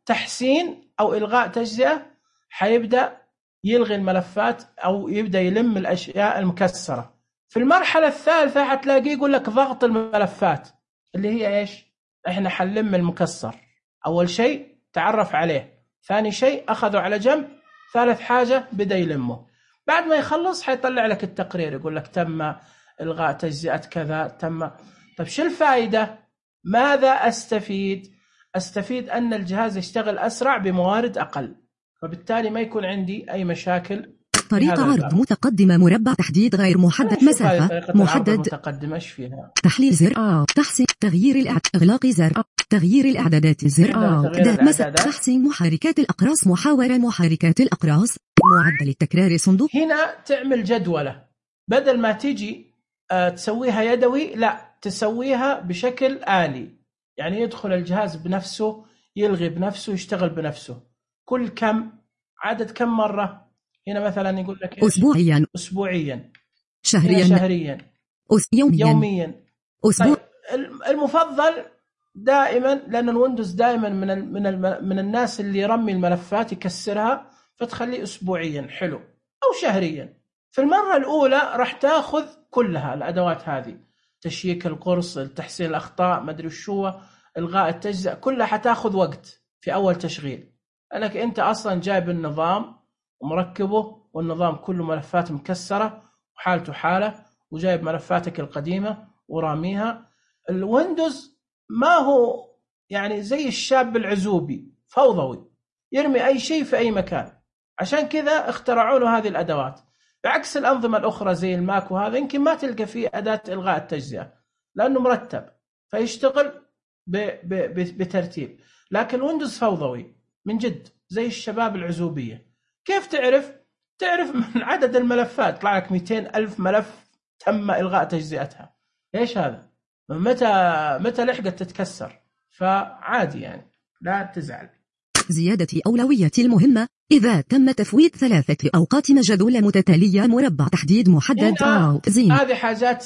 تحسين أو إلغاء تجزئة حيبدأ يلغي الملفات أو يبدأ يلم الأشياء المكسرة. في المرحلة الثالثة حتلاقيه يقول لك ضغط الملفات اللي هي إيش؟ إحنا حنلم المكسر. أول شيء تعرف عليه. ثاني شيء أخذه على جنب. ثالث حاجة بدأ يلمه. بعد ما يخلص حيطلع لك التقرير يقول لك تم إلغاء تجزئة كذا تم. طيب شو الفائدة؟ ماذا أستفيد؟ أستفيد أن الجهاز يشتغل أسرع بموارد أقل فبالتالي ما يكون عندي أي مشاكل. طريقة عرض متقدمة مربع تحديد غير محدد. مسافة محدد. متقدمة إيش فيها؟ تحليل زر. Alt. تحسين تغيير الإعداد. إغلاق زر. تغيير الإعدادات زر. Alt. مسافة. تحسين محركات الأقراص. محاورة محركات الأقراص. معدل التكرار صندوق. هنا تعمل جدولة بدل ما تيجي تسويها يدوي لا تسويها بشكل آلي. يعني يدخل الجهاز بنفسه يلغي بنفسه يشتغل بنفسه. كل كم عدد كم مرة؟ هنا مثلا يقول لك أسبوعيا. أسبوعيا. شهريا. شهريا. أس... يوميا. يوميا. أسبوع. طيب المفضل دائما لأن الويندوز دائما من ال من ال من الناس اللي يرمي الملفات يكسرها فتخليه أسبوعيا حلو أو شهريا. في المرة الأولى راح تأخذ كلها الأدوات هذه تشييك القرص تحسين الأخطاء ما أدري شو إلغاء التجزئة كلها حتاخذ وقت في أول تشغيل. لأنك أنت أصلا جايب النظام ومركبه والنظام كله ملفات مكسرة وحالته حالة وجايب ملفاتك القديمة وراميها. الويندوز ما هو يعني زي الشاب العزوبي، فوضوي، يرمي أي شيء في أي مكان. عشان كذا اخترعوا له هذه الأدوات، بعكس الأنظمة الأخرى زي الماك وهذا يمكن ما تلقى فيه أداة إلغاء التجزئة لأنه مرتب فيشتغل ب ب ب بترتيب. لكن ويندوز فوضوي من جد زي الشباب العزوبية. كيف تعرف؟ تعرف من عدد الملفات، طلع لك مئتين ألف ملف تم إلغاء تجزئتها. إيش هذا؟ متى متى لحقت تتكسر؟ فعادي يعني لا تزعل. زيادة أولوية المهمة إذا تم تفويت ثلاثة أوقات مجدولة متتالية مربع تحديد محدد أوت زين. هذه حاجات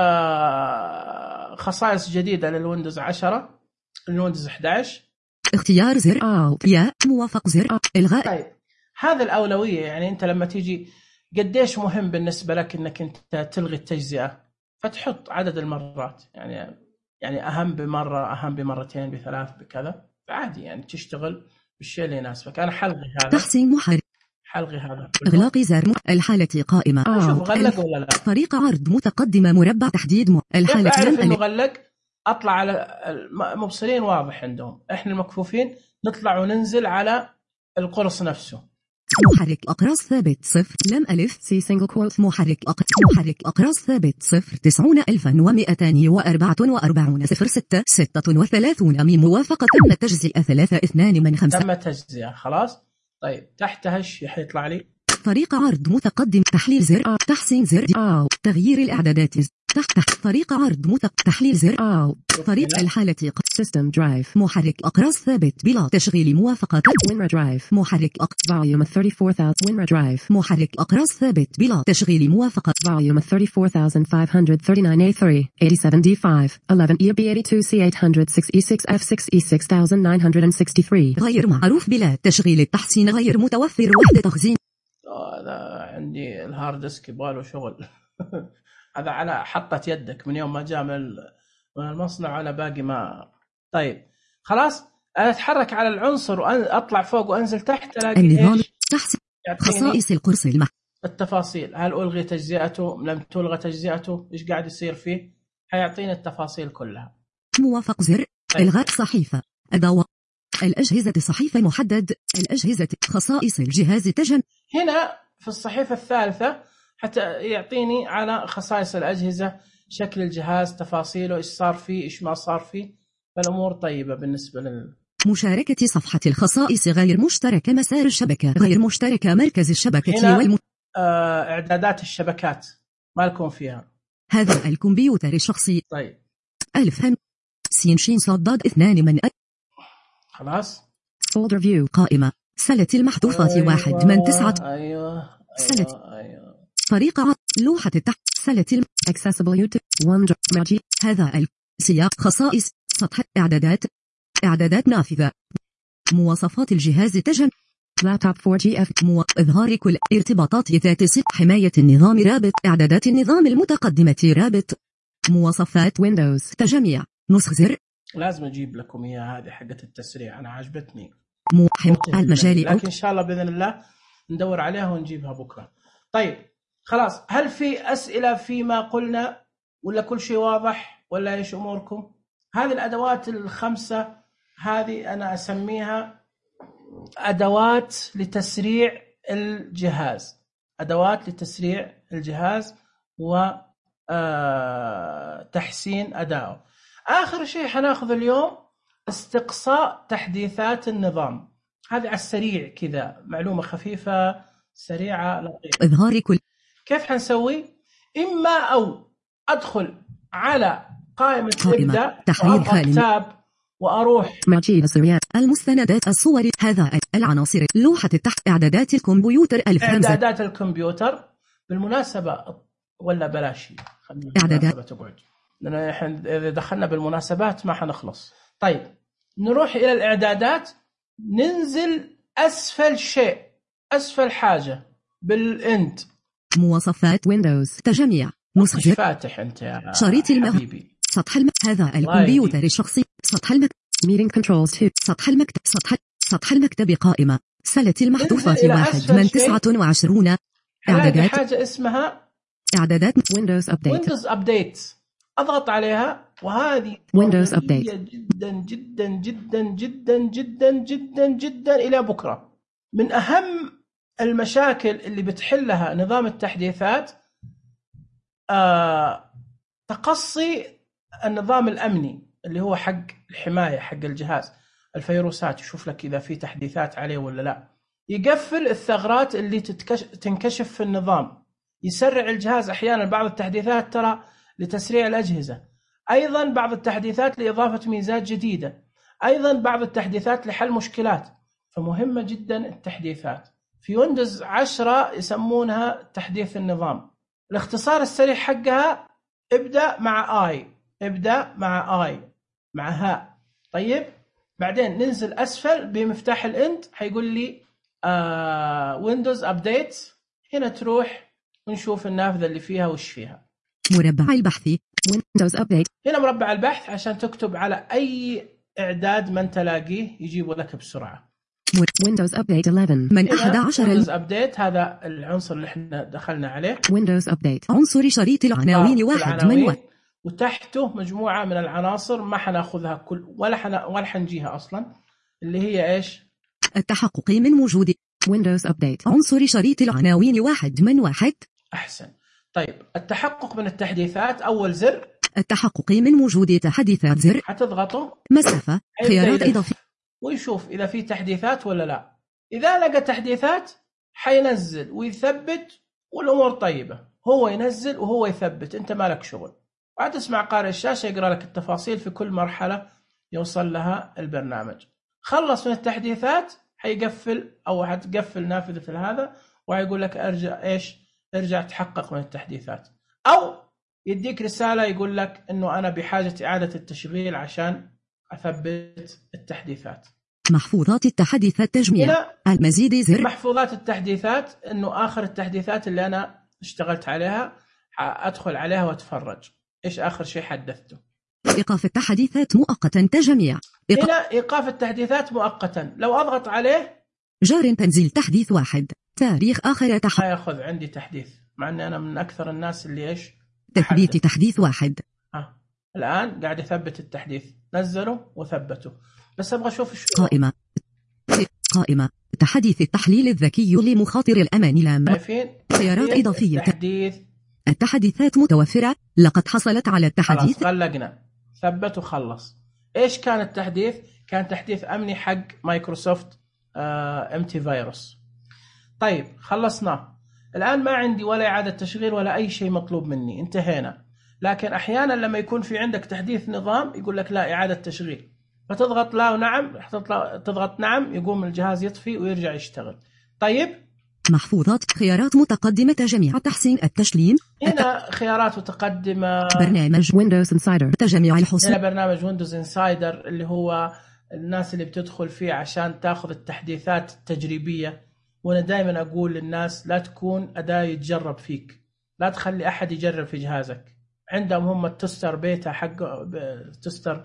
خصائص جديدة للويندوز عشرة، الويندوز إحدى عشر. اختيار زر أوت يا موافق زر أوت إلغاء. طيب هذا الأولوية، يعني أنت لما تيجي قديش مهم بالنسبة لك إنك أنت تلغي التجزئة، فتحط عدد المرات، يعني يعني أهم بمرة، أهم بمرتين، بثلاث، بكذا، عادي يعني تشتغل بالشيء اللي يناسبك. أنا حلغي هذا، تحسين محرك، حلغي هذا، إغلاق زر الحالة قائمة. شوف غلق ولا لا؟ طريقة عرض متقدمة مربع تحديد م... الحالة. أعرف إنه غلق، أطلع على المبصرين واضح عندهم، إحنا المكفوفين نطلع وننزل على القرص نفسه. محرك أقراص ثابت صفر لم ألف سي سنجل كوت. محرك أق... محرك أقراص ثابت صفر تسعون ألفا ومئتان وأربعة وأربعون صفر ستة ستة وثلاثون من موافقة تم تجزئة ثلاثة اثنان من خمسة. تم تجزئة خلاص. طيب تحتها ايش حيطلع لي؟ طريقة عرض متقدم، تحليل زر تحسين زر أو تغيير الإعدادات تحت طريقة عرض متق تحليل زر أو طريقة الحالة سيستم درايف. محرك أقراص ثابت بلا تشغيل موافقة وينرا درايف. محرك أق فوليوم ثلاثة وأربعين ألف وينرا درايف. محرك أقراص ثابت بلا تشغيل موافقة فوليوم ثلاثة وأربعين ألف وخمسمئة وثلاثة وثمانين إيه ثلاثة ثمانية دي خمسة واحد واحد إي بي ثمانية وثمانين سي ثمانمئة وستة وستين إف ستة إي ستة تسعة تسعة ستة ثلاثة. غير معروف بلا تشغيل. التحسين غير متوفر وحدة تخزين. هذا عندي الهارد ديسك يبغاله شغل. هذا على حطة يدك من يوم ما جاء من المصنع على باقي ما. طيب خلاص أنا أتحرك على العنصر وأطلع فوق وأنزل تحت ألاقي النظام تحسين خصائص القرص المح التفاصيل. هل ألغي تجزئته؟ لم تلغى تجزئته؟ إيش قاعد يصير فيه؟ هيعطيني التفاصيل كلها. موافق زر إلغاء صحيفة أدوات الأجهزة صحيفة محدد الأجهزة خصائص الجهاز تجن. هنا في الصحيفة الثالثة حتى يعطيني على خصائص الأجهزة، شكل الجهاز، تفاصيله، إيش صار فيه، إيش ما صار فيه. فالأمور طيبة بالنسبة لل مشاركة صفحة الخصائص غير مشتركة. مسار الشبكة غير مشتركة. مركز الشبكة والم... آه إعدادات الشبكات ما لكم فيها. هذا الكمبيوتر الشخصي. طيب ألف هم سين شين صداد اثنان من أ... خلاص. فولدر فيو قائمة سلة المحذوفات. أيوة واحد من تسعة. أيوة, أيوة سلة أيوة. طريقة لوحة التحت سلة الم... accessible YouTube one ماجي. هذا ال... سياق خصائص سطح إعدادات إعدادات نافذة. مواصفات الجهاز تجن لابتوب فور جي إف. مو... إظهار كل ارتباطات ذات صلة. حماية النظام رابط. إعدادات النظام المتقدمة رابط. مواصفات ويندوز تجميع نسخ زر. لازم أجيب لكم إياها هذه حقة التسريع، أنا عجبتني. محم المجال لكن إن شاء الله بإذن الله ندور عليها ونجيبها بكرة. طيب خلاص، هل في أسئلة فيما قلنا ولا كل شيء واضح ولا إيش أموركم؟ هذه الأدوات الخمسة هذه أنا أسميها أدوات لتسريع الجهاز. أدوات لتسريع الجهاز وتحسين أدائه. آخر شيء حناخذ اليوم استقصاء تحديثات النظام. هذه على السريع كذا، معلومة خفيفة سريعة لطيفة. إظهار كل. كيف حنسوي؟ إما أو أدخل على قائمة ابدأ تحرير تاب وأروح المستندات الصور. هذا العناصر لوحة التحت. إعدادات الكمبيوتر ألف همزة. إعدادات الكمبيوتر بالمناسبة ولا بلاش إعدادات تقعد، لأن إذا دخلنا بالمناسبات ما حنخلص. طيب نروح إلى الإعدادات، ننزل أسفل شيء، أسفل حاجة بالإند. مواصفات ويندوز تجميع نسخ زر. فاتح أنت يا شريط المهب. سطح الم... هذا الكمبيوتر الشخصي. سطح المكتب. Meeting controls two. سطح المكتب. سطح سطح المكتب قائمة سلة المحذوفات واحد من تسعة وعشرون. إعدادات حاجة اسمها إعدادات Windows Update. Windows Update. أضغط عليها، وهذه Windows ضرورية Update. جدا جدا جدا جدا جدا جدا جدا إلى بكرة. من أهم المشاكل اللي بتحلها نظام التحديثات آه تقصي النظام الأمني اللي هو حق الحماية حق الجهاز، الفيروسات، يشوف لك إذا في تحديثات عليه ولا لا، يقفل الثغرات اللي تتكش... تنكشف في النظام، يسرع الجهاز. أحيانا بعض التحديثات ترى لتسريع الأجهزة، أيضا بعض التحديثات لإضافة ميزات جديدة، أيضا بعض التحديثات لحل مشكلات. فمهمة جدا التحديثات. في ويندوز عشرة يسمونها تحديث النظام. الاختصار السريع حقها ابدأ مع آي، ابدأ مع آي مع ها. طيب بعدين ننزل أسفل بمفتاح الإنت، حيقول لي آه ويندوز أبديت. هنا تروح ونشوف النافذة اللي فيها وش فيها. مربع البحث Windows Update. هنا مربع البحث عشان تكتب على أي إعداد من تلاقيه يجيبه لك بسرعة. Windows Update eleven. من أحد عشر ويندوز أبديت، هذا العنصر اللي احنا دخلنا عليه. Windows Update. عنصر شريط العناوين واحد من واحد. وتحته مجموعة من العناصر ما حناخذها كل ولا حنا ولا حنجيها أصلا، اللي هي إيش؟ التحقق من وجود Windows Update. عنصر شريط العناوين واحد من واحد. أحسن. طيب التحقق من التحديثات، أول زر التحقق من وجود تحديثات، زر حتضغطه، مسافة، خيارات إضافية، ويشوف إذا في تحديثات ولا لا. إذا لقى تحديثات حينزل ويثبت والأمور طيبة، هو ينزل وهو يثبت، أنت مالك شغل. بعد تسمع قارئ الشاشة يقرأ لك التفاصيل في كل مرحلة يوصل لها البرنامج. خلص من التحديثات حيقفل أو حتقفل نافذة هذا، ويقول لك أرجع إيش؟ ارجع تحقق من التحديثات، أو يديك رسالة يقول لك إنه أنا بحاجة إعادة التشغيل عشان أثبت التحديثات. محفوظات التحديثات تجميع، المزيد زر محفوظات التحديثات، إنه آخر التحديثات اللي أنا اشتغلت عليها أدخل عليها وأتفرج إيش آخر شيء حدثته. إيقاف التحديثات مؤقتا تجميع، إيقاف هنا إيقاف التحديثات مؤقتا، لو أضغط عليه جار تنزيل تحديث واحد، تاريخ آخر تحديث، ما يأخذ عندي تحديث، مع أني أنا من أكثر الناس اللي إيش تثبيت تحديث واحد. آه. الآن قاعد يثبت التحديث، نزله وثبته، بس أبغى أشوف شو. قائمة قائمة تحديث التحليل الذكي لمخاطر الأمان العامة، خيارات إضافية، تحديث التحديثات متوفرة، لقد حصلت على التحديث، خلاص غلقنا، ثبت وخلص. إيش كان التحديث؟ كان تحديث أمني حق مايكروسوفت آه امتي فيروس. طيب خلصنا، الآن ما عندي ولا إعادة تشغيل ولا أي شيء مطلوب مني، انتهينا. لكن أحيانا لما يكون في عندك تحديث نظام يقول لك لا إعادة تشغيل، فتضغط لا ونعم، تضغط نعم، يقوم الجهاز يطفي ويرجع يشتغل. طيب محفوظات، خيارات متقدمة تجميع تحسين التشليم، هنا خيارات متقدمة، برنامج Windows Insider. تجميع الحصول، هنا برنامج ويندوز انسايدر اللي هو الناس اللي بتدخل فيه عشان تاخذ التحديثات التجريبية. وانا دائما اقول للناس لا تكون أداة يتجرب فيك، لا تخلي احد يجرب في جهازك. عندهم هم التستر بيتا حق تستر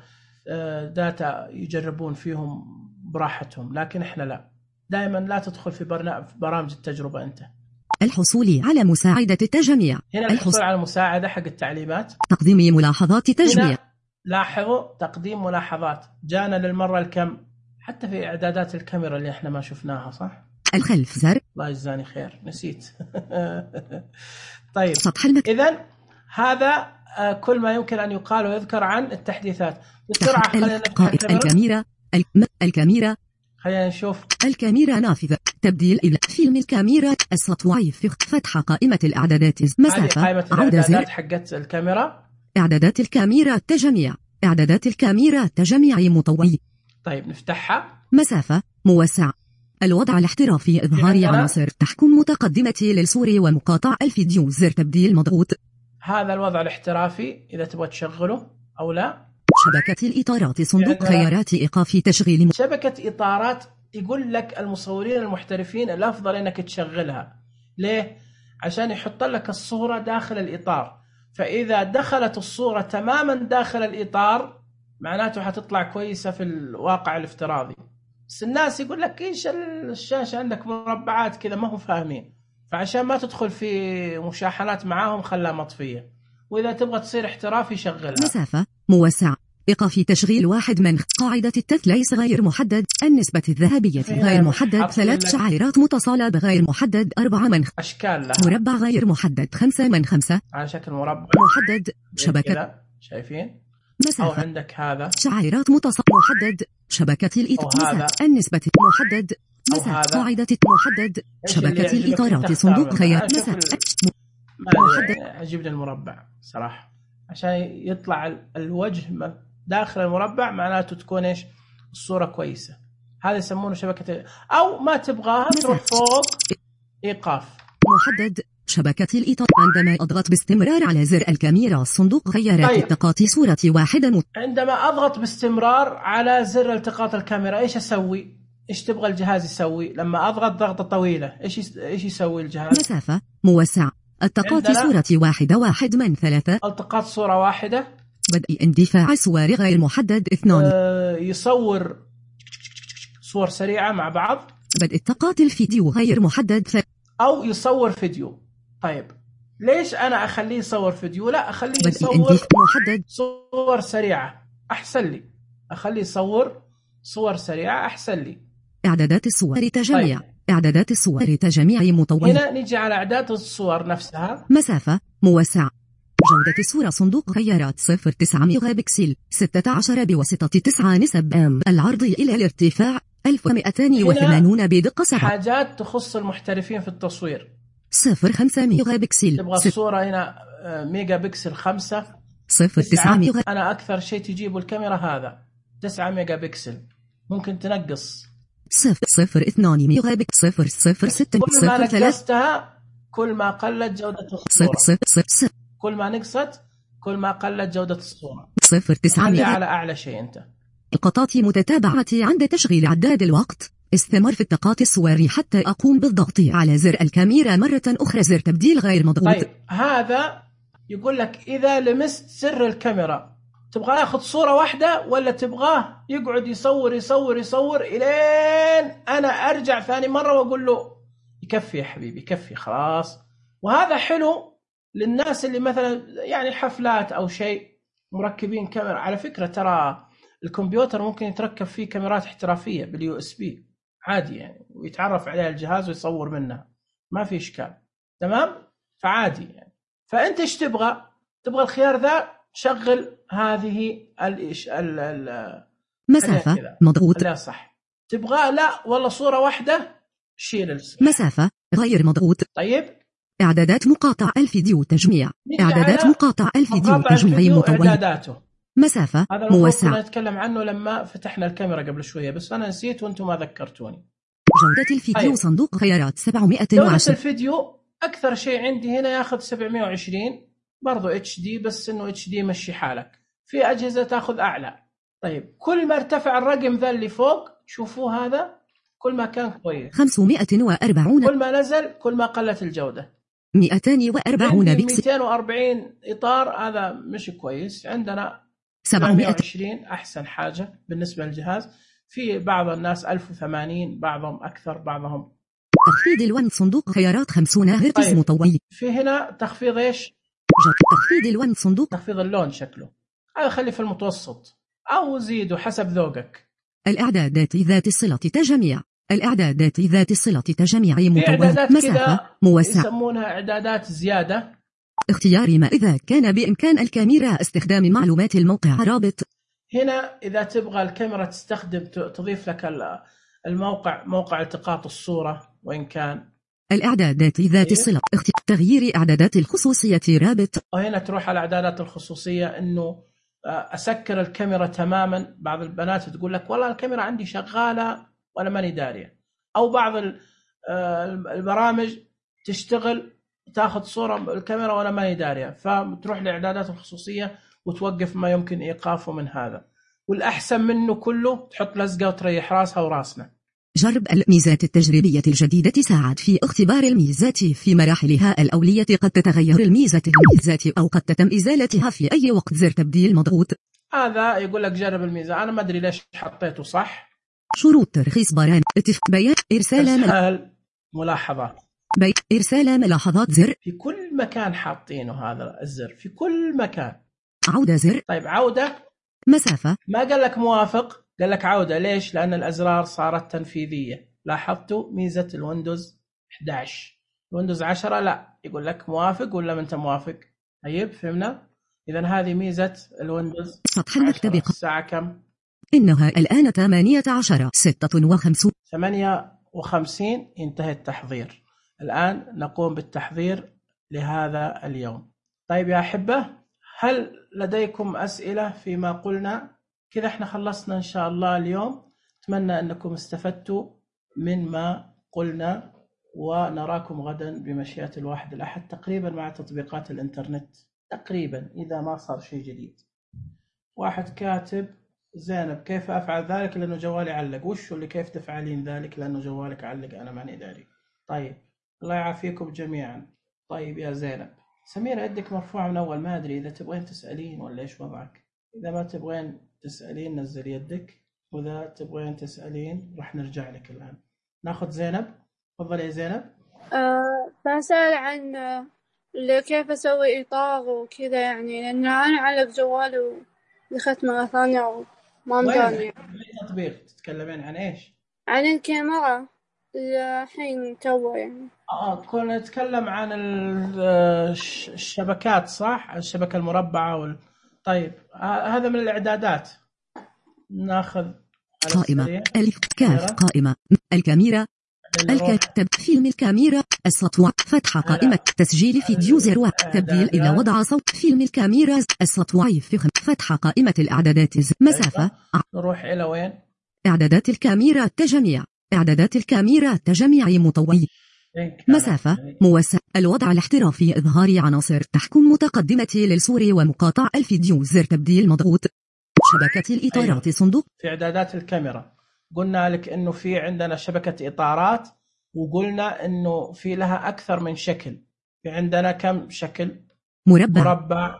داتا يجربون فيهم براحتهم، لكن احنا لا، دائما لا تدخل في برامج التجربة انت. الحصول على مساعدة التجميع، هنا الحصول على مساعدة حق التعليمات، تقديم ملاحظات تجميع، لاحظوا تقديم ملاحظات، جانا للمرة الكم، حتى في إعدادات الكاميرا اللي احنا ما شفناها صح؟ الخلف زر، الله يجزاني خير نسيت. طيب سطح المك... إذن هذا كل ما يمكن أن يقال ويذكر عن التحديثات. بسرعة خلينا نفتح الكاميرا، الم... الكاميرا خلينا نشوف الكاميرا نافذة، تبديل إلى فيلم الكاميرا، السطوع، فتح قائمة الإعدادات، مسافة، عودة زر حقت الكاميرا، إعدادات الكاميرا تجميع، إعدادات الكاميرا تجميع مطوي. طيب نفتحها، مسافة، موسع، الوضع الاحترافي، إظهار عناصر، تحكم متقدمة للصور ومقاطع الفيديو، زر تبديل مضغوط. هذا الوضع الاحترافي إذا تبغى تشغله أو لا. شبكة الإطارات، صندوق خيارات إيقاف تشغيل، شبكة إطارات يقول لك المصورين المحترفين الأفضل إنك تشغلها. ليه؟ عشان يحط لك الصورة داخل الإطار، فإذا دخلت الصورة تماما داخل الإطار معناته حتطلع كويسة في الواقع الافتراضي. بس الناس يقول لك إيش الشاشة عندك مربعات كذا، ما هم فاهمين، فعشان ما تدخل في مشاحنات معاهم خلاها مطفية. وإذا تبغى تصير احترافي شغلها. مسافة موسع إيقاف تشغيل واحد من قاعدة التثليث غير محدد. النسبة الذهبية غير محدد. ثلاث شعيرات متصلة بغير محدد. أربعة من أشكال لها. مربع غير محدد. خمسة من خمسة على شكل مربع محدد. شبكة شايفين؟ مسافة. أو عندك هذا شعيرات متصلة محدد. شبكة الإطارات. النسبة محدد. مسافة قاعدة محدد. شبكة الإطارات صندوق خيار. مسافة محدد. عجبني المربع صراحة عشان يطلع الوجه داخل المربع، معناته تكون إيش الصورة كويسة. هذا يسمونه شبكة. أو ما تبغاها تروح فوق إيقاف محدد. شبكة الإطار. عندما أضغط باستمرار على زر الكاميرا صندوق خيارات طيب. التقاط صورة واحدة مت... عندما أضغط باستمرار على زر التقاط الكاميرا إيش أسوي؟ إيش تبغى الجهاز يسوي لما أضغط ضغطة طويلة؟ إيش يس... إيش يسوي الجهاز؟ مسافة موسع التقاط صورة واحدة واحد من ثلاثة. التقاط صورة واحدة. بدء اندفاع صور غير محدد. اثنان. أه يصور صور سريعة مع بعض. بدء التقاط الفيديو غير محدد. ف... أو يصور فيديو. طيب ليش أنا أخليه يصور فيديو؟ لا أخليه يصور محدد. صور سريعة أحسن لي. أخليه يصور صور سريعة أحسن لي. إعدادات الصور تجميع. طيب. إعدادات الصور تجميع مطول. هنا نيجي على إعدادات الصور نفسها. مسافة موسع جودة الصورة صندوق خيارات صفر تسعة ميجا بكسل. ستة عشر بواسطة تسعة نسب أم. العرض إلى الارتفاع ألف ومئتين وثمانين بدقة سبعة. حاجات تخص المحترفين في التصوير. صفر خمسة ميجا بكسل. تبغى الصورة هنا ميجا بكسل خمسة. صفر تسعة ميجا. أنا أكثر شيء تجيبه الكاميرا هذا تسعة ميجا بكسل. ممكن تنقص صفر صفر اثنان ميجا بكسل. صفر صفر ستة. كل ما نقصتها كل ما قلت جودة الصورة. صفر صفر صفر. كل ما نقصت كل ما قلت جودة الصورة. صفر تسعة ميجا. على أعلى شيء أنت. القطات متتابعة عند تشغيل عداد الوقت. استمر في التقاط الصور حتى أقوم بالضغط على زر الكاميرا مرة أخرى. زر تبديل غير مضغوط. طيب هذا يقول لك إذا لمست زر الكاميرا تبغى ياخذ صورة واحدة ولا تبغاه يقعد يصور يصور يصور إلين أنا أرجع ثاني مرة وأقول له يكفي يا حبيبي يكفي خلاص. وهذا حلو للناس اللي مثلا يعني حفلات أو شيء مركبين كاميرا. على فكرة ترى الكمبيوتر ممكن يتركب فيه كاميرات احترافية باليو اس بي عادي يعني، ويتعرف عليها الجهاز ويصور منها ما في إشكال. تمام فعادي يعني. فأنت إيش تبغى؟ تبغى الخيار ذا شغل هذه الإيش ال ال مسافة مضغوط. لا صح. تبغى لا والله صورة واحدة شيل الصورة. مسافة غير مضغوط. طيب إعدادات مقاطع الفيديو تجميع. إعدادات مقاطع الفيديو تجميع مطول. إعداداته. مسافة هذا موسع. كنا نتكلم عنه لما فتحنا الكاميرا قبل شوية بس أنا نسيت وأنتم ما ذكرتوني. جودة الفيديو أيوة. صندوق خيارات سبعمائة وعشرة. جودة الفيديو أكثر شيء عندي هنا ياخذ سبعمائة وعشرين برضو اتش دي بس إنه اتش دي مشي حالك. في أجهزة تاخذ أعلى. طيب كل ما ارتفع الرقم ذا اللي فوق شوفوا هذا كل ما كان كويس. خمسمائة وأربعين. كل ما نزل كل ما قلت الجودة. مئتين وأربعين بكسل. مئتين وأربعين إطار هذا مش كويس. عندنا سبعمائة وعشرين أحسن حاجة بالنسبة للجهاز. في بعض الناس ألف وثمانين بعضهم أكثر بعضهم. تخفيض الون صندوق خيارات خمسين هرتز طيب. مطول. في هنا تخفيض إيش؟ تخفيض الون صندوق. تخفيض اللون شكله هذا خلي في المتوسط أو زيده حسب ذوقك. الإعدادات ذات الصلة تجميع. الإعدادات ذات الصلة تجميع مطول. مسافة موسع. يسمونها إعدادات زيادة. اختيار ما إذا كان بإمكان الكاميرا استخدام معلومات الموقع. رابط. هنا إذا تبغى الكاميرا تستخدم تضيف لك الموقع موقع التقاط الصورة وإن كان. الإعدادات ذات الصلة. تغيير إعدادات الخصوصية. رابط. وهنا تروح على إعدادات الخصوصية إنه أسكر الكاميرا تماما. بعض البنات تقول لك والله الكاميرا عندي شغالة ولا ماني دارية. أو بعض البرامج تشتغل تاخذ صورة الكاميرا ولا ماني دارية. فتروح لإعدادات الخصوصية وتوقف ما يمكن إيقافه من هذا. والأحسن منه كله تحط لزقة وتريح راسها وراسنا. جرب الميزات التجريبية الجديدة ساعد في اختبار الميزات في مراحلها الأولية. قد تتغير الميزة الميزات أو قد تتم إزالتها في أي وقت. زر تبديل مضغوط. هذا يقول لك جرب الميزة. أنا ما أدري ليش حطيته صح. شروط ترخيص بران اتفاق بيان إرسال إرسال ملاحظات. بي إرسال ملاحظات زر. في كل مكان حاطينه هذا الزر، في كل مكان. عودة زر. طيب عودة مسافة. ما قال لك موافق، قال لك عودة. ليش؟ لأن الأزرار صارت تنفيذية. لاحظتوا ميزة الويندوز إحدى عشر. ويندوز عشرة لا، يقول لك موافق ولا ما أنت موافق. طيب فهمنا؟ إذا هذه ميزة الويندوز. سطح المكتب. الساعة كم؟ إنها الآن ثمانية عشر ستة وخمسون. ثمانية وخمسين ينتهي التحضير. الآن نقوم بالتحضير لهذا اليوم. طيب يا أحبة، هل لديكم أسئلة فيما قلنا؟ كذا احنا خلصنا إن شاء الله اليوم. أتمنى أنكم استفدتوا من ما قلنا، ونراكم غدا بمشيئة الواحد الأحد تقريبا مع تطبيقات الإنترنت تقريبا، إذا ما صار شيء جديد. واحد كاتب زينب كيف أفعل ذلك لأنه جوالي علق. وش اللي كيف تفعلين ذلك لأنه جوالك علق؟ أنا ماني داري. طيب الله يعافيكم جميعا. طيب يا زينب، سميرة يدك مرفوعة من أول، ما أدري إذا تبغين تسألين ولا إيش وضعك. إذا ما تبغين تسألين نزل يدك، وإذا تبغين تسألين راح نرجع لك الآن. ناخذ زينب. تفضل يا زينب. أه بسأل عن اللي كيف أسوي إطار وكذا، يعني لأن أنا علق جوالي ودخلت مرة ثانية وما مداني. أي تطبيق تتكلمين عن إيش؟ عن الكاميرا الحين تو يعني. آه كنا نتكلم عن الشبكات صح؟ الشبكة المربعة وال... طيب هذا من الإعدادات. ناخذ قائمة ألف كاف قائمة الكاميرا الكتب فيلم الكاميرا السطوع فتح قائمة تسجيل فيديو زر تبديل إلى وضع صوت فيلم الكاميرا السطوع فتح قائمة الإعدادات مسافة. نروح إلى وين؟ إعدادات الكاميرا تجميع إعدادات الكاميرا تجميع مطوي مسافة موسع الوضع الاحترافي إظهار عناصر تحكم متقدمة للصور ومقاطع الفيديو زر تبديل مضغوط شبكة الإطارات. أيوة. صندوق في إعدادات الكاميرا قلنا لك إنه في عندنا شبكة إطارات، وقلنا إنه في لها أكثر من شكل. في عندنا كم شكل؟ مربع مربع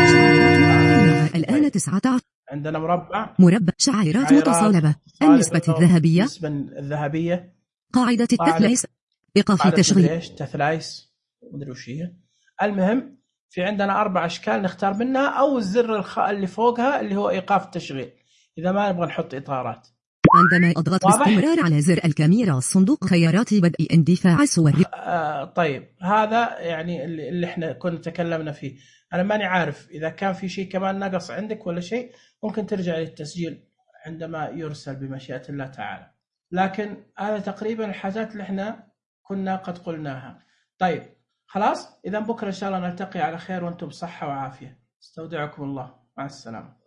الآن تسعة عشر. عندنا مربع مربع شعيرات متصالبة النسبة الذهبية النسبة الذهبية قاعدة التثليث إيقاف تشغيل ايش تثليث مدري وش هي. المهم في عندنا أربع أشكال نختار منها، أو الزر الخ... اللي فوقها اللي هو إيقاف التشغيل إذا ما نبغى نحط إطارات. عندما أضغط باستمرار على زر الكاميرا صندوق خيارات بدء اندفاع الصور. آه طيب هذا يعني اللي, اللي احنا كنا تكلمنا فيه. أنا ماني عارف إذا كان في شيء كمان نقص عندك ولا شيء، ممكن ترجع للتسجيل عندما يرسل بمشيئة الله تعالى. لكن هذا تقريبا الحاجات اللي احنا كنا قد قلناها. طيب خلاص، إذا بكرة إن شاء الله نلتقي على خير وأنتم بصحة وعافية. استودعكم الله، مع السلامة.